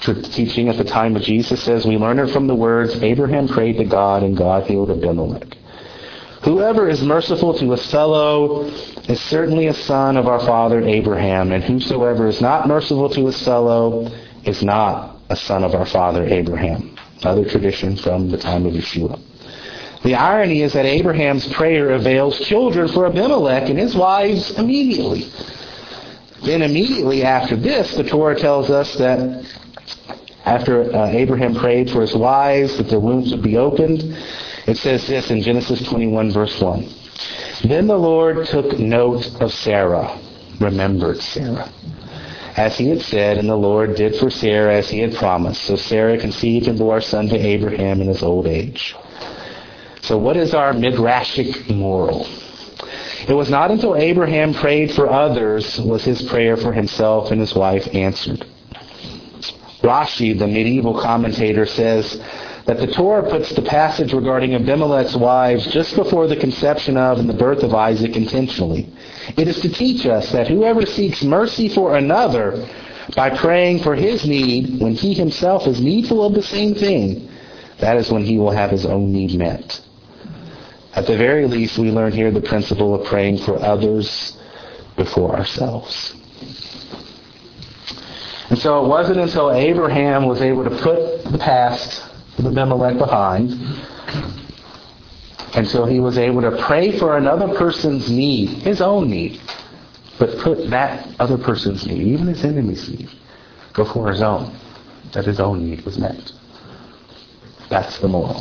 teaching at the time of Jesus says, we learn it from the words, Abraham prayed to God and God healed Abimelech. Whoever is merciful to his fellow is certainly a son of our father Abraham, and whosoever is not merciful to his fellow is not a son of our father Abraham. Another tradition from the time of Yeshua. The irony is that Abraham's prayer avails children for Abimelech and his wives immediately. Then immediately after this, the Torah tells us that after Abraham prayed for his wives, that their wombs would be opened. It says this in Genesis 21, verse 1. Then the Lord took note of Sarah, remembered Sarah, as he had said, and the Lord did for Sarah as he had promised. So Sarah conceived and bore a son to Abraham in his old age. So what is our midrashic moral? It was not until Abraham prayed for others was his prayer for himself and his wife answered. Rashi, the medieval commentator, says that the Torah puts the passage regarding Abimelech's wives just before the conception of and the birth of Isaac intentionally. It is to teach us that whoever seeks mercy for another by praying for his need when he himself is needful of the same thing, that is when he will have his own need met. At the very least, we learn here the principle of praying for others before ourselves. And so it wasn't until Abraham was able to put the past of Abimelech behind, until he was able to pray for another person's need, his own need, but put that other person's need, even his enemy's need, before his own, that his own need was met. That's the moral.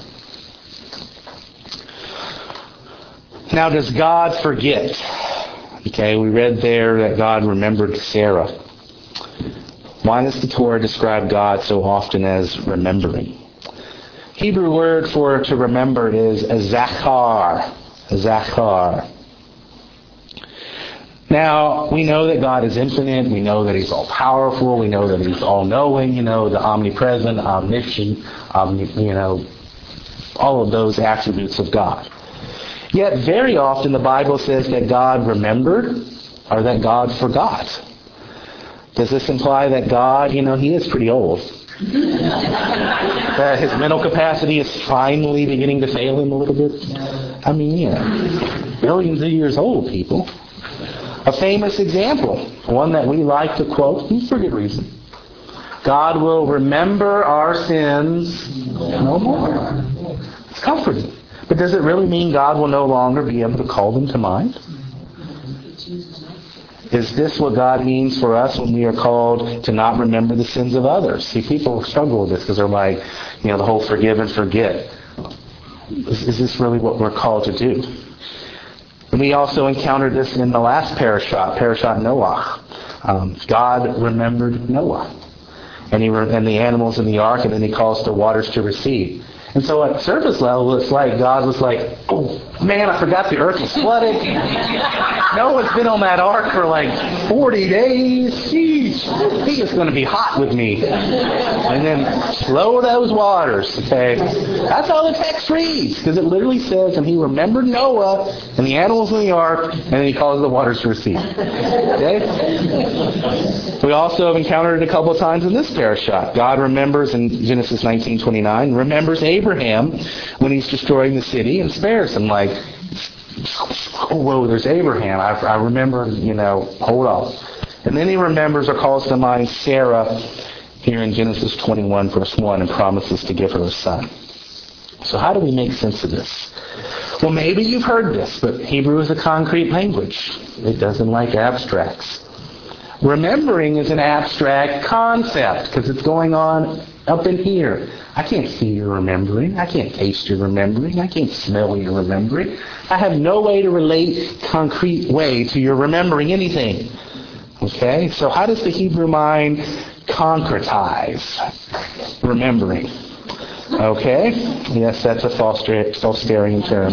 Now, does God forget? Okay, we read there that God remembered Sarah. Why does the Torah describe God so often as remembering? Hebrew word for to remember is zachar. Zachar. Now, we know that God is infinite. We know that He's all-powerful. We know that He's all-knowing, the omnipresent, omniscient, all of those attributes of God. Yet, very often the Bible says that God remembered or that God forgot. Does this imply that God, He is pretty old? That His mental capacity is finally beginning to fail Him a little bit? Billions of years old, people. A famous example, one that we like to quote, for good reason. God will remember our sins no more. It's comforting. But does it really mean God will no longer be able to call them to mind? Is this what God means for us when we are called to not remember the sins of others? See, people struggle with this because they're like, the whole forgive and forget. Is this really what we're called to do? And we also encountered this in the last Parashat Noah. God remembered Noah. And the animals in the ark, and then He caused the waters to recede. And so at surface level, it's like God was like, oh, man, I forgot the earth was flooded. Noah's been on that ark for 40 days. Sheesh, he is going to be hot with me. And then slow those waters, okay? That's how the text reads, because it literally says, and He remembered Noah and the animals in the ark, and then He caused the waters to recede. Okay? We also have encountered it a couple of times in this parashat. God remembers, in Genesis 19:29, remembers Abraham when He's destroying the city and spares him. Oh, whoa, there's Abraham. I remember, hold on. And then He remembers or calls to mind Sarah here in Genesis 21, verse 1, and promises to give her a son. So how do we make sense of this? Well, maybe you've heard this, but Hebrew is a concrete language. It doesn't like abstracts. Remembering is an abstract concept because it's going on up in here. I can't see your remembering. I can't taste your remembering. I can't smell your remembering. I have no way to relate concrete way to your remembering anything. Okay? So how does the Hebrew mind concretize remembering? Okay? Yes, that's a Fosterian term.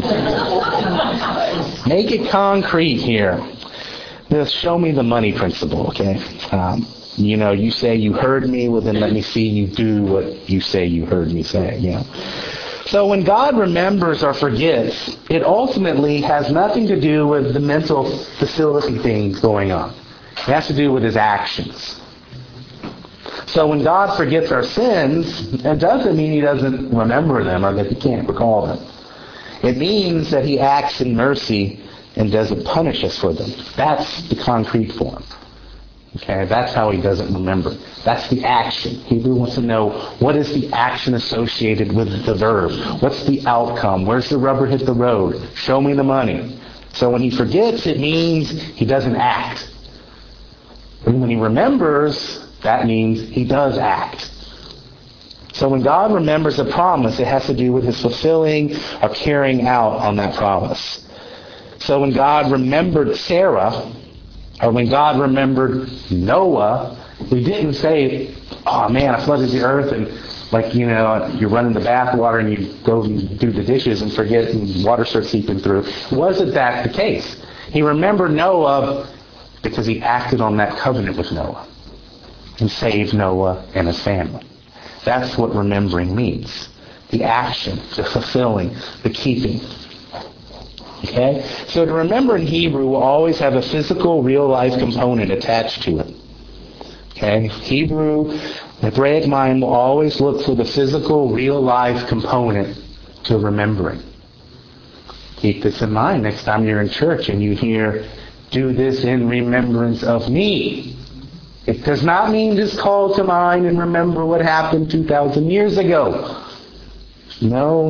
Make it concrete here. This show me the money principle, okay? You say you heard me, well then let me see you do what you say you heard me say, So when God remembers or forgets, it ultimately has nothing to do with the mental facility things going on. It has to do with His actions. So when God forgets our sins, it doesn't mean He doesn't remember them or that He can't recall them. It means that He acts in mercy and doesn't punish us for them. That's the concrete form. Okay, that's how He doesn't remember. That's the action. Hebrew wants to know, what is the action associated with the verb? What's the outcome? Where's the rubber hit the road? Show me the money. So when He forgets, it means He doesn't act. And when He remembers, that means He does act. So when God remembers a promise, it has to do with His fulfilling or carrying out on that promise. So when God remembered Sarah, or when God remembered Noah, He didn't say, oh man, I flooded the earth and you're running the bathwater and you go and do the dishes and forget and water starts seeping through. Wasn't that the case? He remembered Noah because He acted on that covenant with Noah and saved Noah and his family. That's what remembering means. The action, the fulfilling, the keeping. Okay? So to remember in Hebrew will always have a physical, real-life component attached to it. Okay? Hebrew, the Hebraic mind will always look for the physical, real-life component to remembering. Keep this in mind next time you're in church and you hear, do this in remembrance of me. It does not mean just call to mind and remember what happened 2,000 years ago. No.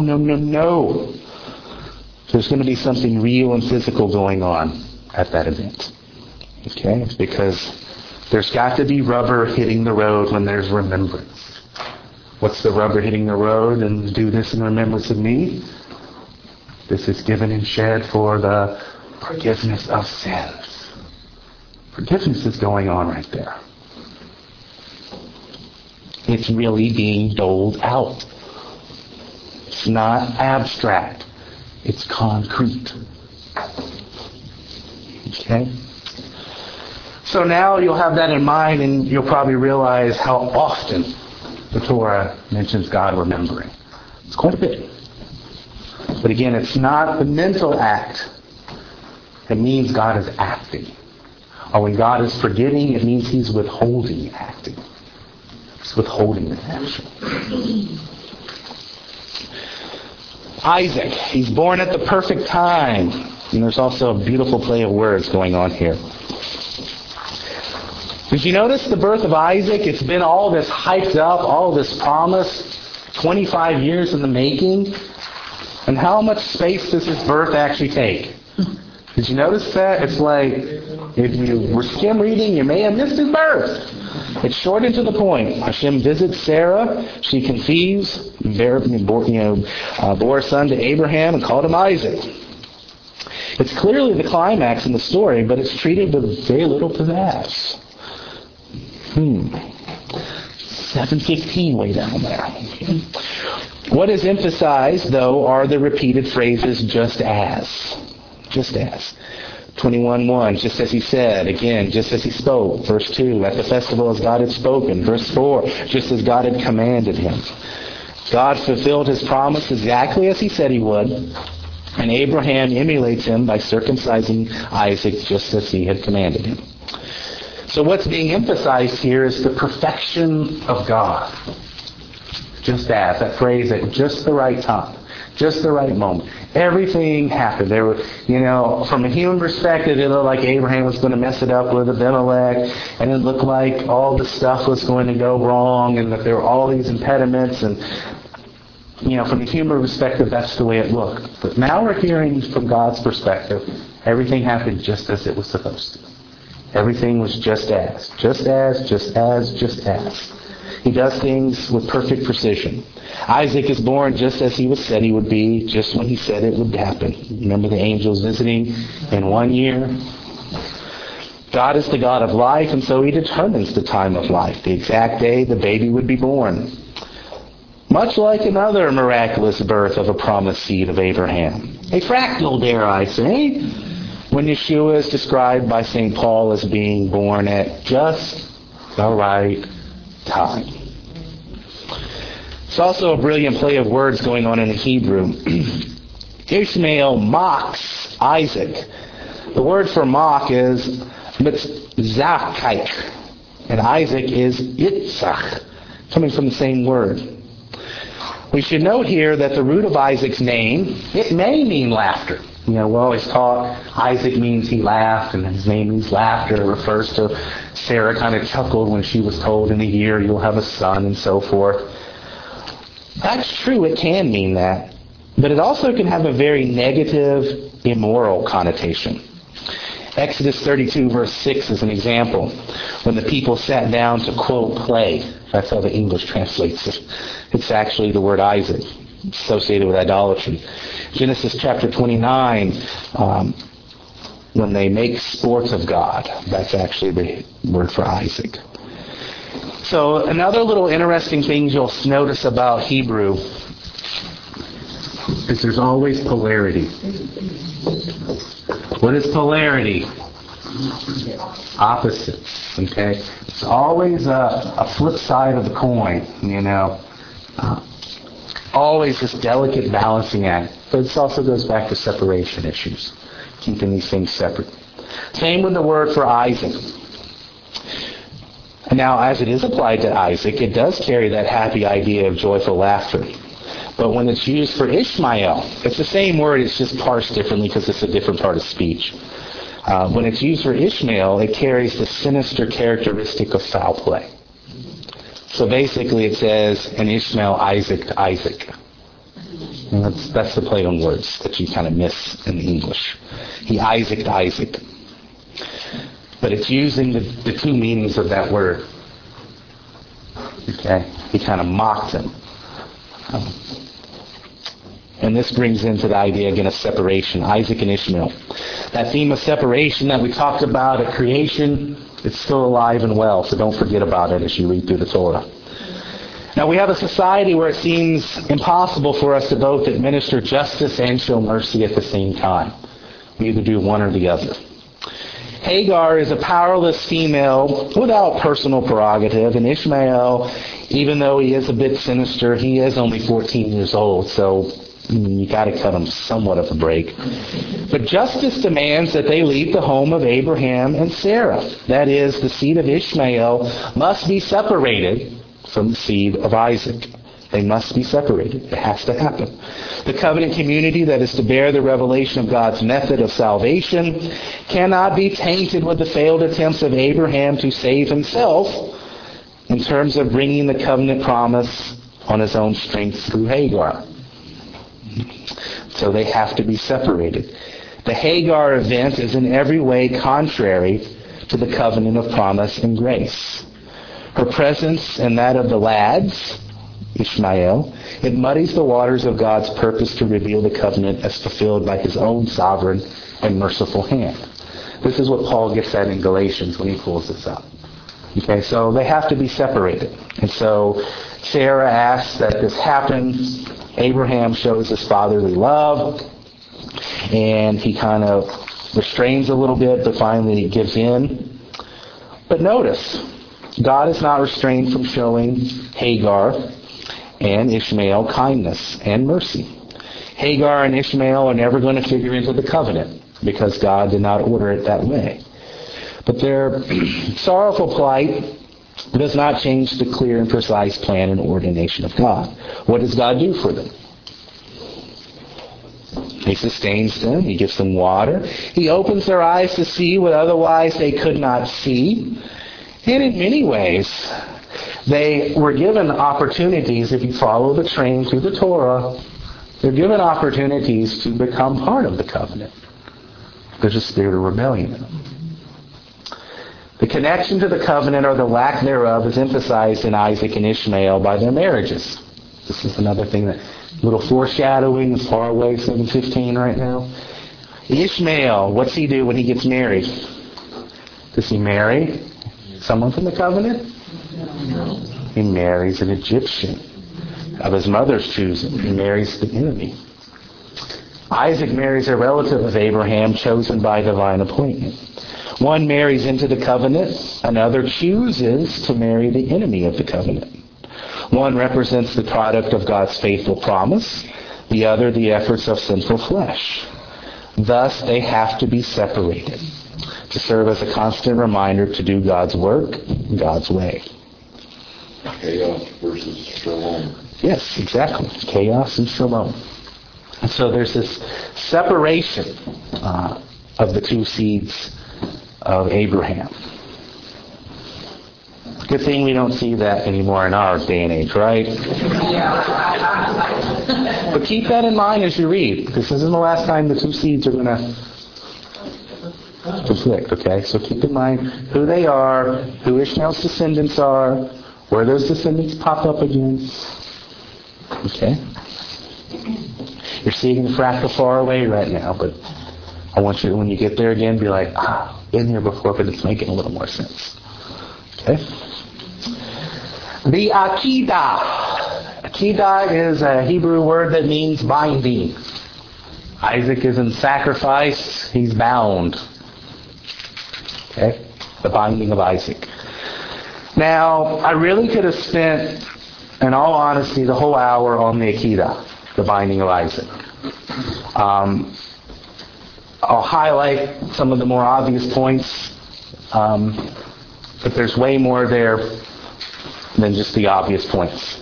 There's going to be something real and physical going on at that event. Okay? It's because there's got to be rubber hitting the road when there's remembrance. What's the rubber hitting the road? And do this in remembrance of me? This is given and shed for the forgiveness of sins. Forgiveness is going on right there. It's really being doled out. It's not abstract. It's concrete. Okay? So now you'll have that in mind and you'll probably realize how often the Torah mentions God remembering. It's quite a bit. But again, it's not the mental act. It means God is acting. Or when God is forgetting, it means He's withholding acting. He's withholding the action. Isaac, he's born at the perfect time. And there's also a beautiful play of words going on here. Did you notice the birth of Isaac? It's been all this hyped up, all this promise, 25 years in the making. And how much space does his birth actually take? Did you notice that? It's like, if you were skim reading, you may have missed his birth. It's short and to the point. Hashem visits Sarah. She conceives, bore a son to Abraham and called him Isaac. It's clearly the climax in the story, but it's treated with very little pizzazz. 7:15 way down there. What is emphasized, though, are the repeated phrases, just as. Just as. 21:1, just as He said. Again, just as He spoke. Verse 2, at the festival as God had spoken. Verse 4, just as God had commanded him. God fulfilled His promise exactly as He said He would. And Abraham emulates Him by circumcising Isaac just as He had commanded him. So what's being emphasized here is the perfection of God. Just as, that phrase at just the right time. Just the right moment. Everything happened. There were, from a human perspective, it looked like Abraham was going to mess it up with Abimelech, and it looked like all the stuff was going to go wrong, and that there were all these impediments, and, from a human perspective, that's the way it looked. But now we're hearing from God's perspective, everything happened just as it was supposed to. Everything was just as. He does things with perfect precision. Isaac is born just as He was said he would be, just when He said it would happen. Remember the angels visiting in 1 year? God is the God of life, and so He determines the time of life, the exact day the baby would be born. Much like another miraculous birth of a promised seed of Abraham. A fractal, dare I say, when Yeshua is described by St. Paul as being born at just the right time. It's also a brilliant play of words going on in the Hebrew. Ishmael mocks Isaac. The word for mock is mitzachik. And Isaac is Yitzchak, coming from the same word. We should note here that the root of Isaac's name, it may mean laughter. We always taught Isaac means he laughed, and his name means laughter. It refers to Sarah kind of chuckled when she was told in a year you'll have a son and so forth. That's true, it can mean that. But it also can have a very negative, immoral connotation. Exodus 32 verse 6 is an example. When the people sat down to, quote, play. That's how the English translates it. It's actually the word Isaac, associated with idolatry. Genesis chapter 29, when they make sports of God, that's actually the word for Isaac. So another little interesting thing you'll notice about Hebrew is there's always polarity. What is polarity? Opposites. Okay? It's always a flip side of the coin, always this delicate balancing act. But this also goes back to separation issues, keeping these things separate. Same with the word for Isaac. Now, as it is applied to Isaac, it does carry that happy idea of joyful laughter. But when it's used for Ishmael, it's the same word, it's just parsed differently because it's a different part of speech. When it's used for Ishmael, it carries the sinister characteristic of foul play. So basically it says, and Ishmael Isaac to Isaac. And that's the play on words that you kind of miss in the English. He Isaac to Isaac. But it's using the two meanings of that word. Okay? He kind of mocked him. And this brings into the idea again of separation, Isaac and Ishmael. That theme of separation that we talked about at creation, it's still alive and well, so don't forget about it as you read through the Torah. Now we have a society where it seems impossible for us to both administer justice and show mercy at the same time. We either do one or the other. Hagar is a powerless female without personal prerogative, and Ishmael, even though he is a bit sinister, he is only 14 years old, so you got to cut him somewhat of a break. But justice demands that they leave the home of Abraham and Sarah. That is, the seed of Ishmael must be separated from the seed of Isaac. They must be separated. It has to happen. The covenant community that is to bear the revelation of God's method of salvation cannot be tainted with the failed attempts of Abraham to save himself in terms of bringing the covenant promise on his own strength through Hagar. So they have to be separated. The Hagar event is in every way contrary to the covenant of promise and grace. Her presence and that of the lads, Ishmael, it muddies the waters of God's purpose to reveal the covenant as fulfilled by his own sovereign and merciful hand. This is what Paul gets at in Galatians when he pulls this up. Okay, so they have to be separated. And so Sarah asks that this happen. Abraham shows his fatherly love, and he kind of restrains a little bit, but finally he gives in. But notice, God is not restrained from showing Hagar and Ishmael kindness and mercy. Hagar and Ishmael are never going to figure into the covenant because God did not order it that way. But their sorrowful plight does not change the clear and precise plan and ordination of God. What does God do for them? He sustains them. He gives them water. He opens their eyes to see what otherwise they could not see. And in many ways, they were given opportunities, if you follow the train through the Torah, they're given opportunities to become part of the covenant. There's a spirit of rebellion in them. The connection to the covenant or the lack thereof is emphasized in Isaac and Ishmael by their marriages. This is another thing, that little foreshadowing is far away, 7:15 right now. Ishmael, what's he do when he gets married? Does he marry someone from the covenant? No. He marries an Egyptian of his mother's choosing. He marries the enemy. Isaac marries a relative of Abraham chosen by divine appointment. One marries into the covenant. Another chooses to marry the enemy of the covenant. One represents the product of God's faithful promise. The other, the efforts of sinful flesh. Thus, they have to be separated. to serve as a constant reminder to do God's work God's way. Chaos versus shalom. Yes, exactly. Chaos and shalom. And so there's this separation of the two seeds of Abraham. Good thing we don't see that anymore in our day and age, right? But keep that in mind as you read, because this isn't the last time the two seeds are going to conflict, okay? So keep in mind who they are, who Ishmael's descendants are, where those descendants pop up again. Okay? You're seeing the fractal far away right now, but I want you to, when you get there again, be like, been here before, but it's making a little more sense. Okay? The Akedah. Akedah is a Hebrew word that means binding. Isaac is in sacrifice. He's bound. Okay? The binding of Isaac. Now, I really could have spent, in all honesty, the whole hour on the Akedah, the binding of Isaac. I'll highlight some of the more obvious points, but there's way more there than just the obvious points.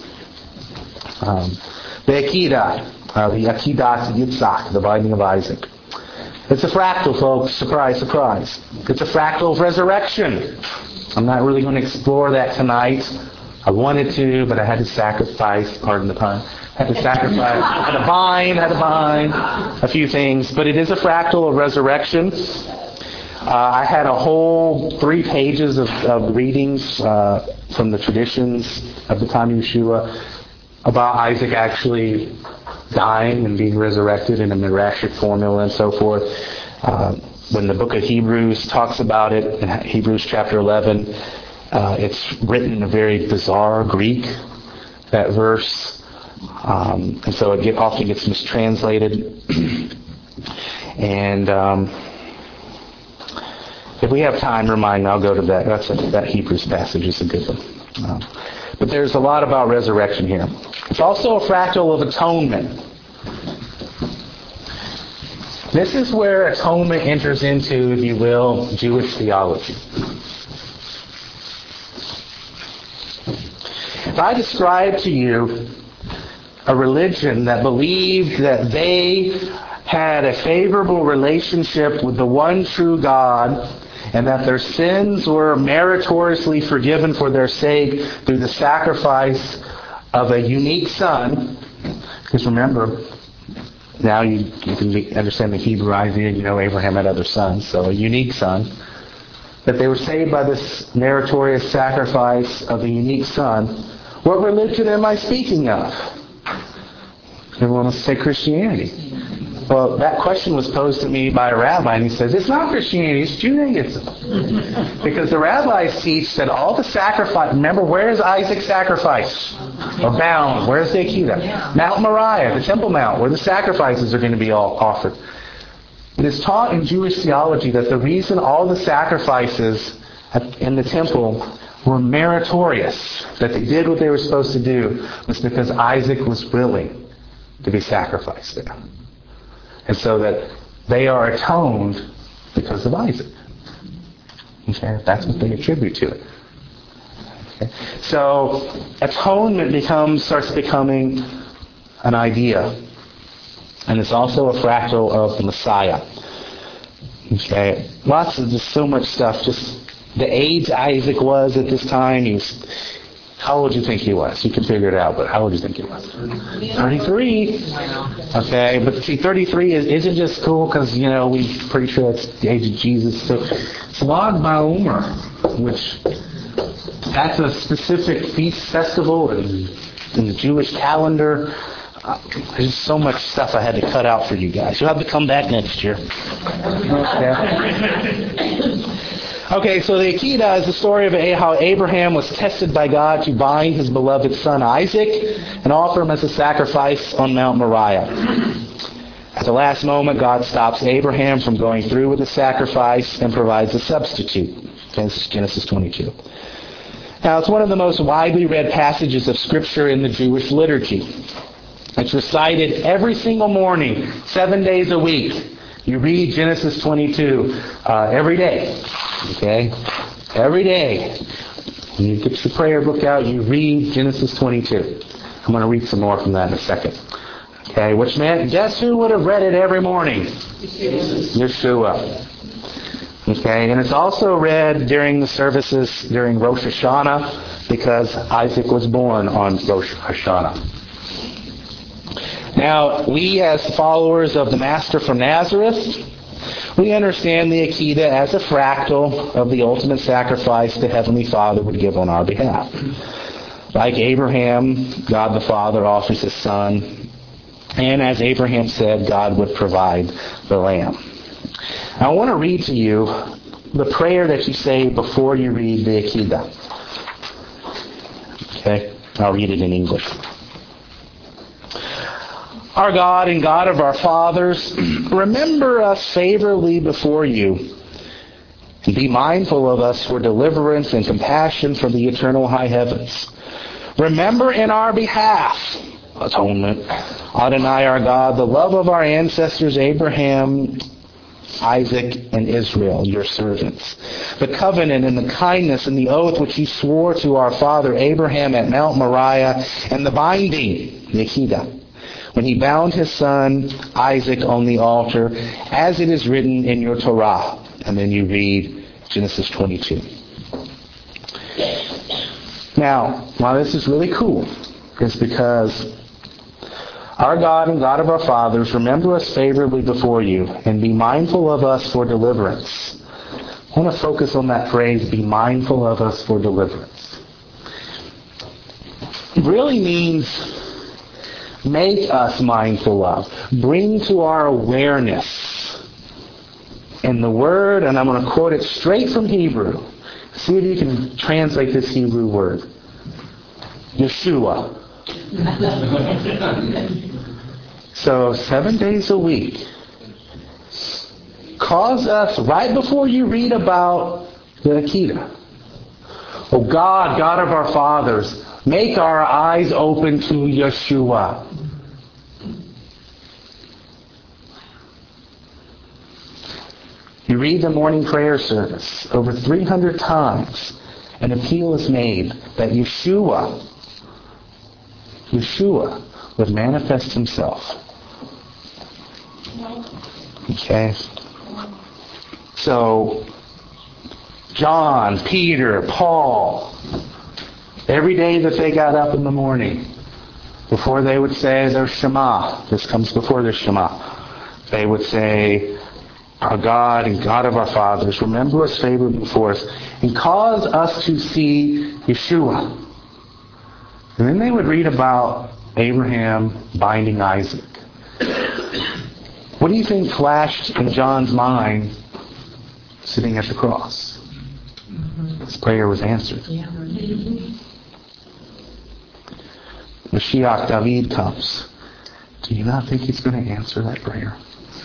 The Akedah, the Akedah Yitzhak, the binding of Isaac. It's a fractal, folks. Surprise, surprise. It's a fractal of resurrection. I'm not really going to explore that tonight. I wanted to, but I had to sacrifice, pardon the pun, had to bind a few things. But it is a fractal of resurrection. I had a whole 3 pages of readings from the traditions of the time of Yeshua about Isaac actually dying and being resurrected in a Midrashic formula and so forth. When the book of Hebrews talks about it, in Hebrews chapter 11, it's written in a very bizarre Greek, that verse. And so it often gets mistranslated. And if we have time, remind me, I'll go to that. That Hebrews passage is a good one. But there's a lot about resurrection here. It's also a fractal of atonement. This is where atonement enters into, if you will, Jewish theology. If I describe to you a religion that believed that they had a favorable relationship with the one true God, and that their sins were meritoriously forgiven for their sake through the sacrifice of a unique son, because remember, now you can understand the Hebrew idea, Abraham had other sons, so a unique son, that they were saved by this meritorious sacrifice of a unique son. What religion am I speaking of? Everyone wants to say Christianity. Well, that question was posed to me by a rabbi, and he says, it's not Christianity, it's Judaism. Because the rabbis teach that all the sacrifice, remember, where is Isaac's sacrifice? Or bound, where's the Akedah? Mount Moriah, the Temple Mount, where the sacrifices are going to be all offered. It is taught in Jewish theology that the reason all the sacrifices in the temple were meritorious, that they did what they were supposed to do, was because Isaac was willing to be sacrificed there. And so that they are atoned because of Isaac. Okay? That's what they attribute to it. Okay? So atonement starts becoming an idea. And it's also a fractal of the Messiah. Okay? Just so much stuff. Just the age Isaac was at this time, how old do you think he was? You can figure it out, but how old do you think he was? 33. Okay, but see, 33 isn't just cool because, we're pretty sure that's the age of Jesus. So, Lag BaOmer, which that's a specific feast festival in the Jewish calendar. There's so much stuff I had to cut out for you guys. You'll have to come back next year. Okay, so the Akedah is the story of how Abraham was tested by God to bind his beloved son Isaac and offer him as a sacrifice on Mount Moriah. At the last moment, God stops Abraham from going through with the sacrifice and provides a substitute. Genesis 22. Now, it's one of the most widely read passages of Scripture in the Jewish liturgy. It's recited every single morning, 7 days a week. You read Genesis 22 every day. Okay? Every day. When you get your prayer book out, you read Genesis 22. I'm going to read some more from that in a second. Okay, which meant, guess who would have read it every morning? Yeshua. Okay, and it's also read during the services during Rosh Hashanah because Isaac was born on Rosh Hashanah. Now, we as followers of the Master from Nazareth, we understand the Akedah as a fractal of the ultimate sacrifice the Heavenly Father would give on our behalf. Like Abraham, God the Father offers His Son, and as Abraham said, God would provide the lamb. Now, I want to read to you the prayer that you say before you read the Akedah. Okay? I'll read it in English. Our God and God of our fathers, remember us favorably before you, and be mindful of us for deliverance and compassion from the eternal high heavens. Remember in our behalf, atonement, Adonai our God, the love of our ancestors Abraham, Isaac, and Israel, your servants. The covenant and the kindness and the oath which you swore to our father Abraham at Mount Moriah, and the binding, the Akedah, when he bound his son Isaac on the altar, as it is written in your Torah. And then you read Genesis 22. Now, why this is really cool is because our God and God of our fathers, remember us favorably before you, and be mindful of us for deliverance. I want to focus on that phrase, be mindful of us for deliverance. It really means make us mindful of, bring to our awareness. And the word, and I'm going to quote it straight from Hebrew. See if you can translate this Hebrew word. Yeshua. So 7 days a week. Cause us, right before you read about the Akedah. Oh God, God of our fathers, make our eyes open to Yeshua. You read the morning prayer service over 300 times. An appeal is made that Yeshua would manifest Himself. Okay? So, John, Peter, Paul, every day that they got up in the morning, before they would say their Shema, this comes before their Shema, they would say, our God and God of our fathers, remember us favorably before us, and cause us to see Yeshua. And then they would read about Abraham binding Isaac. What do you think flashed in John's mind sitting at the cross? His prayer was answered. Mashiach David comes. Do you not think He's going to answer that prayer?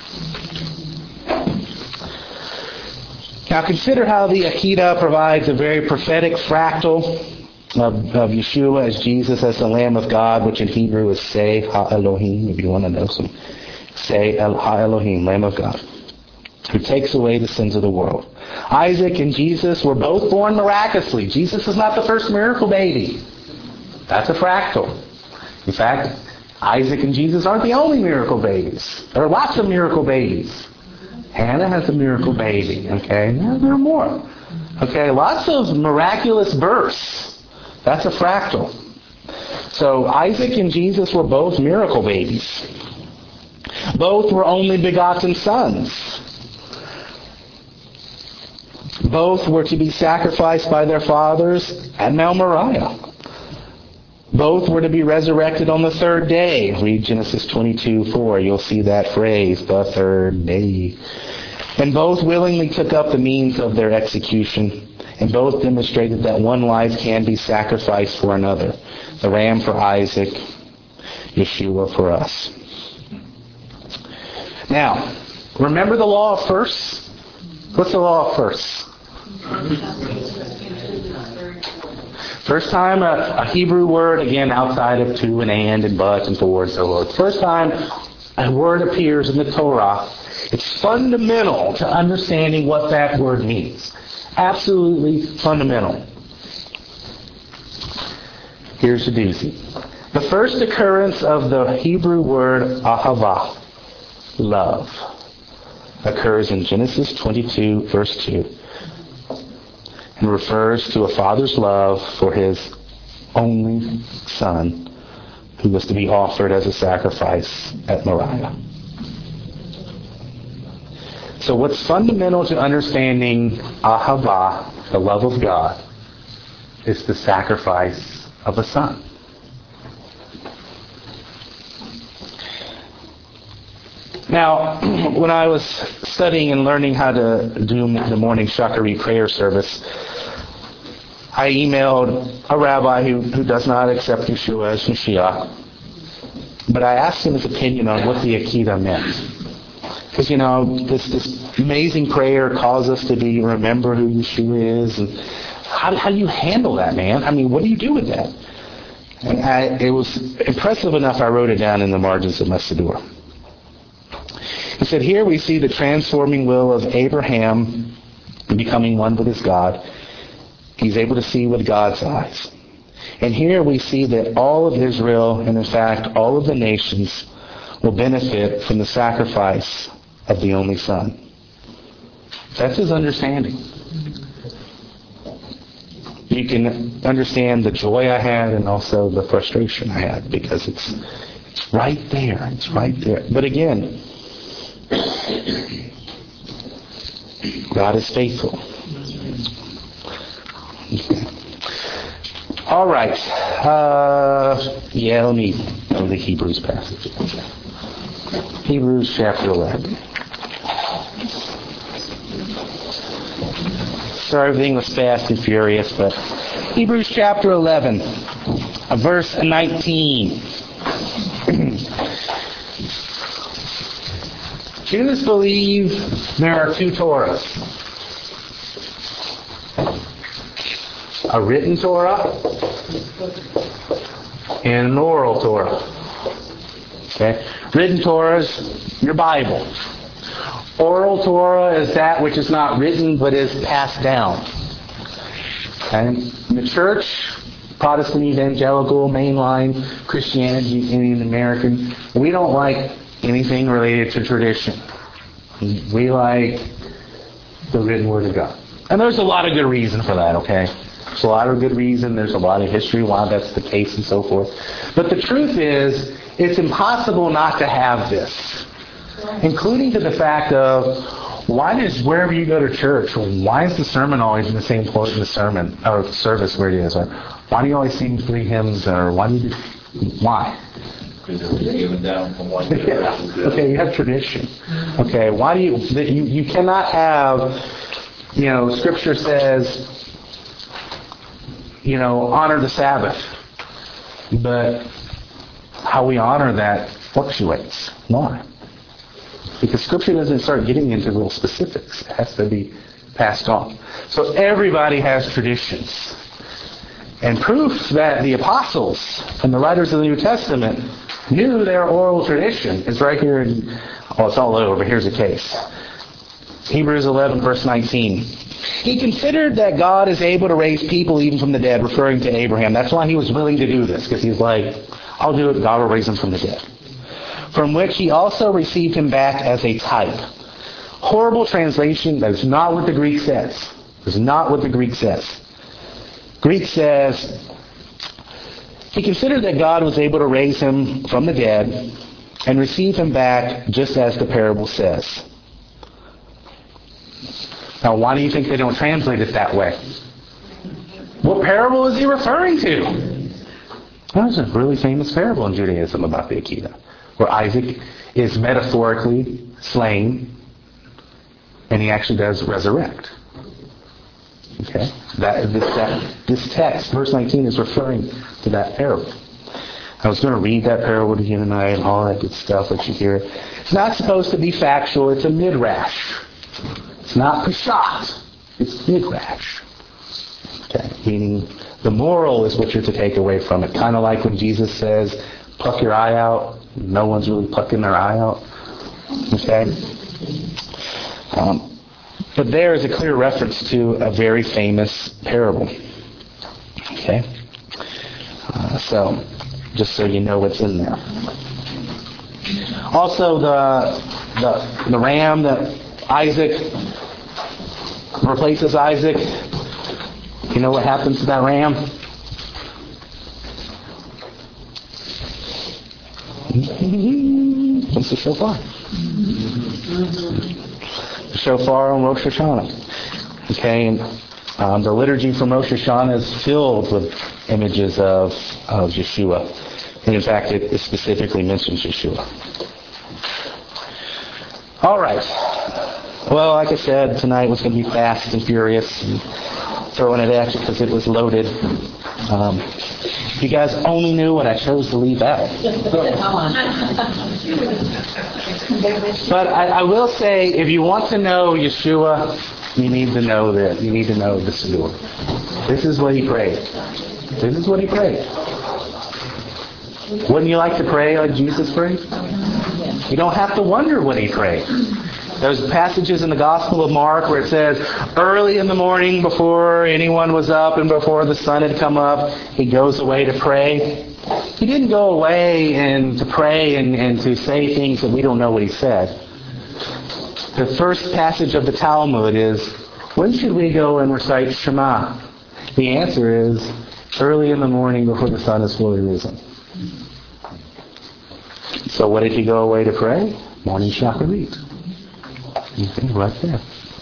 Now consider how the Akedah provides a very prophetic fractal of Yeshua as Jesus as the Lamb of God, which in Hebrew is Say Ha-Elohim, if you want to know some. Say Ha-Elohim, Lamb of God, who takes away the sins of the world. Isaac and Jesus were both born miraculously. Jesus is not the first miracle baby. That's a fractal. In fact, Isaac and Jesus aren't the only miracle babies. There are lots of miracle babies. Hannah has a miracle baby. Okay, there are more. Okay, lots of miraculous births. That's a fractal. So Isaac and Jesus were both miracle babies. Both were only begotten sons. Both were to be sacrificed by their fathers at Mount Moriah. Both were to be resurrected on the third day. Read Genesis 22:4. You'll see that phrase, the third day. And both willingly took up the means of their execution. And both demonstrated that one life can be sacrificed for another. The ram for Isaac, Yeshua for us. Now, remember the law of firsts? What's the law of firsts? First time a Hebrew word, again, outside of to and but and for and so on. First time a word appears in the Torah, It's fundamental to understanding what that word means. Absolutely fundamental. Here's the doozy. The first occurrence of the Hebrew word ahava, love, occurs in Genesis 22, verse 2, and refers to a father's love for his only son, who was to be offered as a sacrifice at Moriah. So what's fundamental to understanding ahava, the love of God, is the sacrifice of a son. Now, when I was studying and learning how to do the morning Shakari prayer service, I emailed a rabbi who does not accept Yeshua as Mashiach, but I asked him his opinion on what the Akedah meant. Because, this amazing prayer calls us to remember who Yeshua is. And how do you handle that, man? I mean, what do you do with that? And it was impressive enough I wrote it down in the margins of my Siddur. He said, here we see the transforming will of Abraham becoming one with his God. He's able to see with God's eyes. And here we see that all of Israel, and in fact all of the nations, will benefit from the sacrifice of the only Son. That's his understanding. You can understand the joy I had and also the frustration I had, because it's right there. It's right there. But again, God is faithful. All right. Let me go to the Hebrews passage. Hebrews chapter 11. Sorry, everything was fast and furious, but Hebrews chapter 11, verse 19. Jews believe there are two Torahs. A written Torah and an oral Torah. Okay? Written Torah is your Bible. Oral Torah is that which is not written but is passed down. And in the church, Protestant, evangelical, mainline, Christianity, Indian American, we don't like anything related to tradition. We like the written Word of God. And there's a lot of good reason for that, okay? There's a lot of good reason. There's a lot of history why that's the case and so forth. But the truth is, it's impossible not to have this. Including to the fact of, why does, wherever you go to church, why is the sermon always in the same place in the sermon, or service where it is? Or why do you always sing 3 hymns? Or why? Because it was given down from one generation to the other. Okay, you have tradition. Okay, why do you cannot have, Scripture says, honor the Sabbath. But how we honor that fluctuates. Why? Because Scripture doesn't start getting into real specifics. It has to be passed on. So everybody has traditions. And proof that the apostles and the writers of the New Testament knew their oral tradition is right here in, it's all over, but here's the case. Hebrews 11, verse 19. He considered that God is able to raise people even from the dead, referring to Abraham. That's why he was willing to do this, because he's like, I'll do it, God will raise him from the dead. From which he also received him back as a type. Horrible translation. That is not what the Greek says. That is not what the Greek says. Greek says, he considered that God was able to raise him from the dead and receive him back just as the parable says. Now, why do you think they don't translate it that way? What parable is he referring to? Well, there's a really famous parable in Judaism about the Akedah, where Isaac is metaphorically slain, and he actually does resurrect. Okay? This text, verse 19, is referring to that parable. I was going to read that parable to you tonight and all that good stuff that you hear. It's not supposed to be factual. It's a midrash. It's not peshat. It's midrash. Okay? Meaning the moral is what you're to take away from it. Kind of like when Jesus says, pluck your eye out. No one's really plucking their eye out. Okay? But there is a clear reference to a very famous parable. Okay? So, just so you know what's in there. Also, the ram that Isaac replaces Isaac. You know what happens to that ram? What's the shofar? The shofar on Rosh Hashanah. Okay, and the liturgy for Rosh Hashanah is filled with images of Yeshua. And in fact, it specifically mentions Yeshua. All right. Well, like I said, tonight was going to be fast and furious, and throwing it at you because it was loaded. If you guys only knew what I chose to leave out. But I will say, if you want to know Yeshua, you need to know that. You need to know the Siddur. This is what he prayed. This is what he prayed. Wouldn't you like to pray like Jesus prayed? You don't have to wonder what he prayed. There's passages in the Gospel of Mark where it says, early in the morning before anyone was up and before the sun had come up, he goes away to pray. He didn't go away and to pray and to say things that we don't know what he said. The first passage of the Talmud is, when should we go and recite Shema? The answer is, early in the morning before the sun is fully risen. So what did he go away to pray? Morning Shacharit. Okay, right there.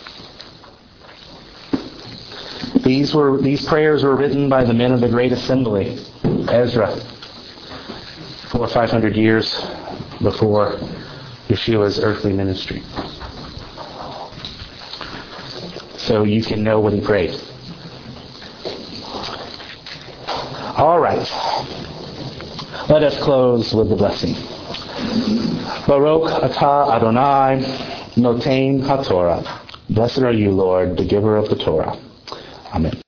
These prayers were written by the men of the Great Assembly, Ezra, 400 or 500 years before Yeshua's earthly ministry. So you can know what he prayed. All right. Let us close with the blessing. Baruch atah Adonai Notein HaTorah. Blessed are you, Lord, the giver of the Torah. Amen.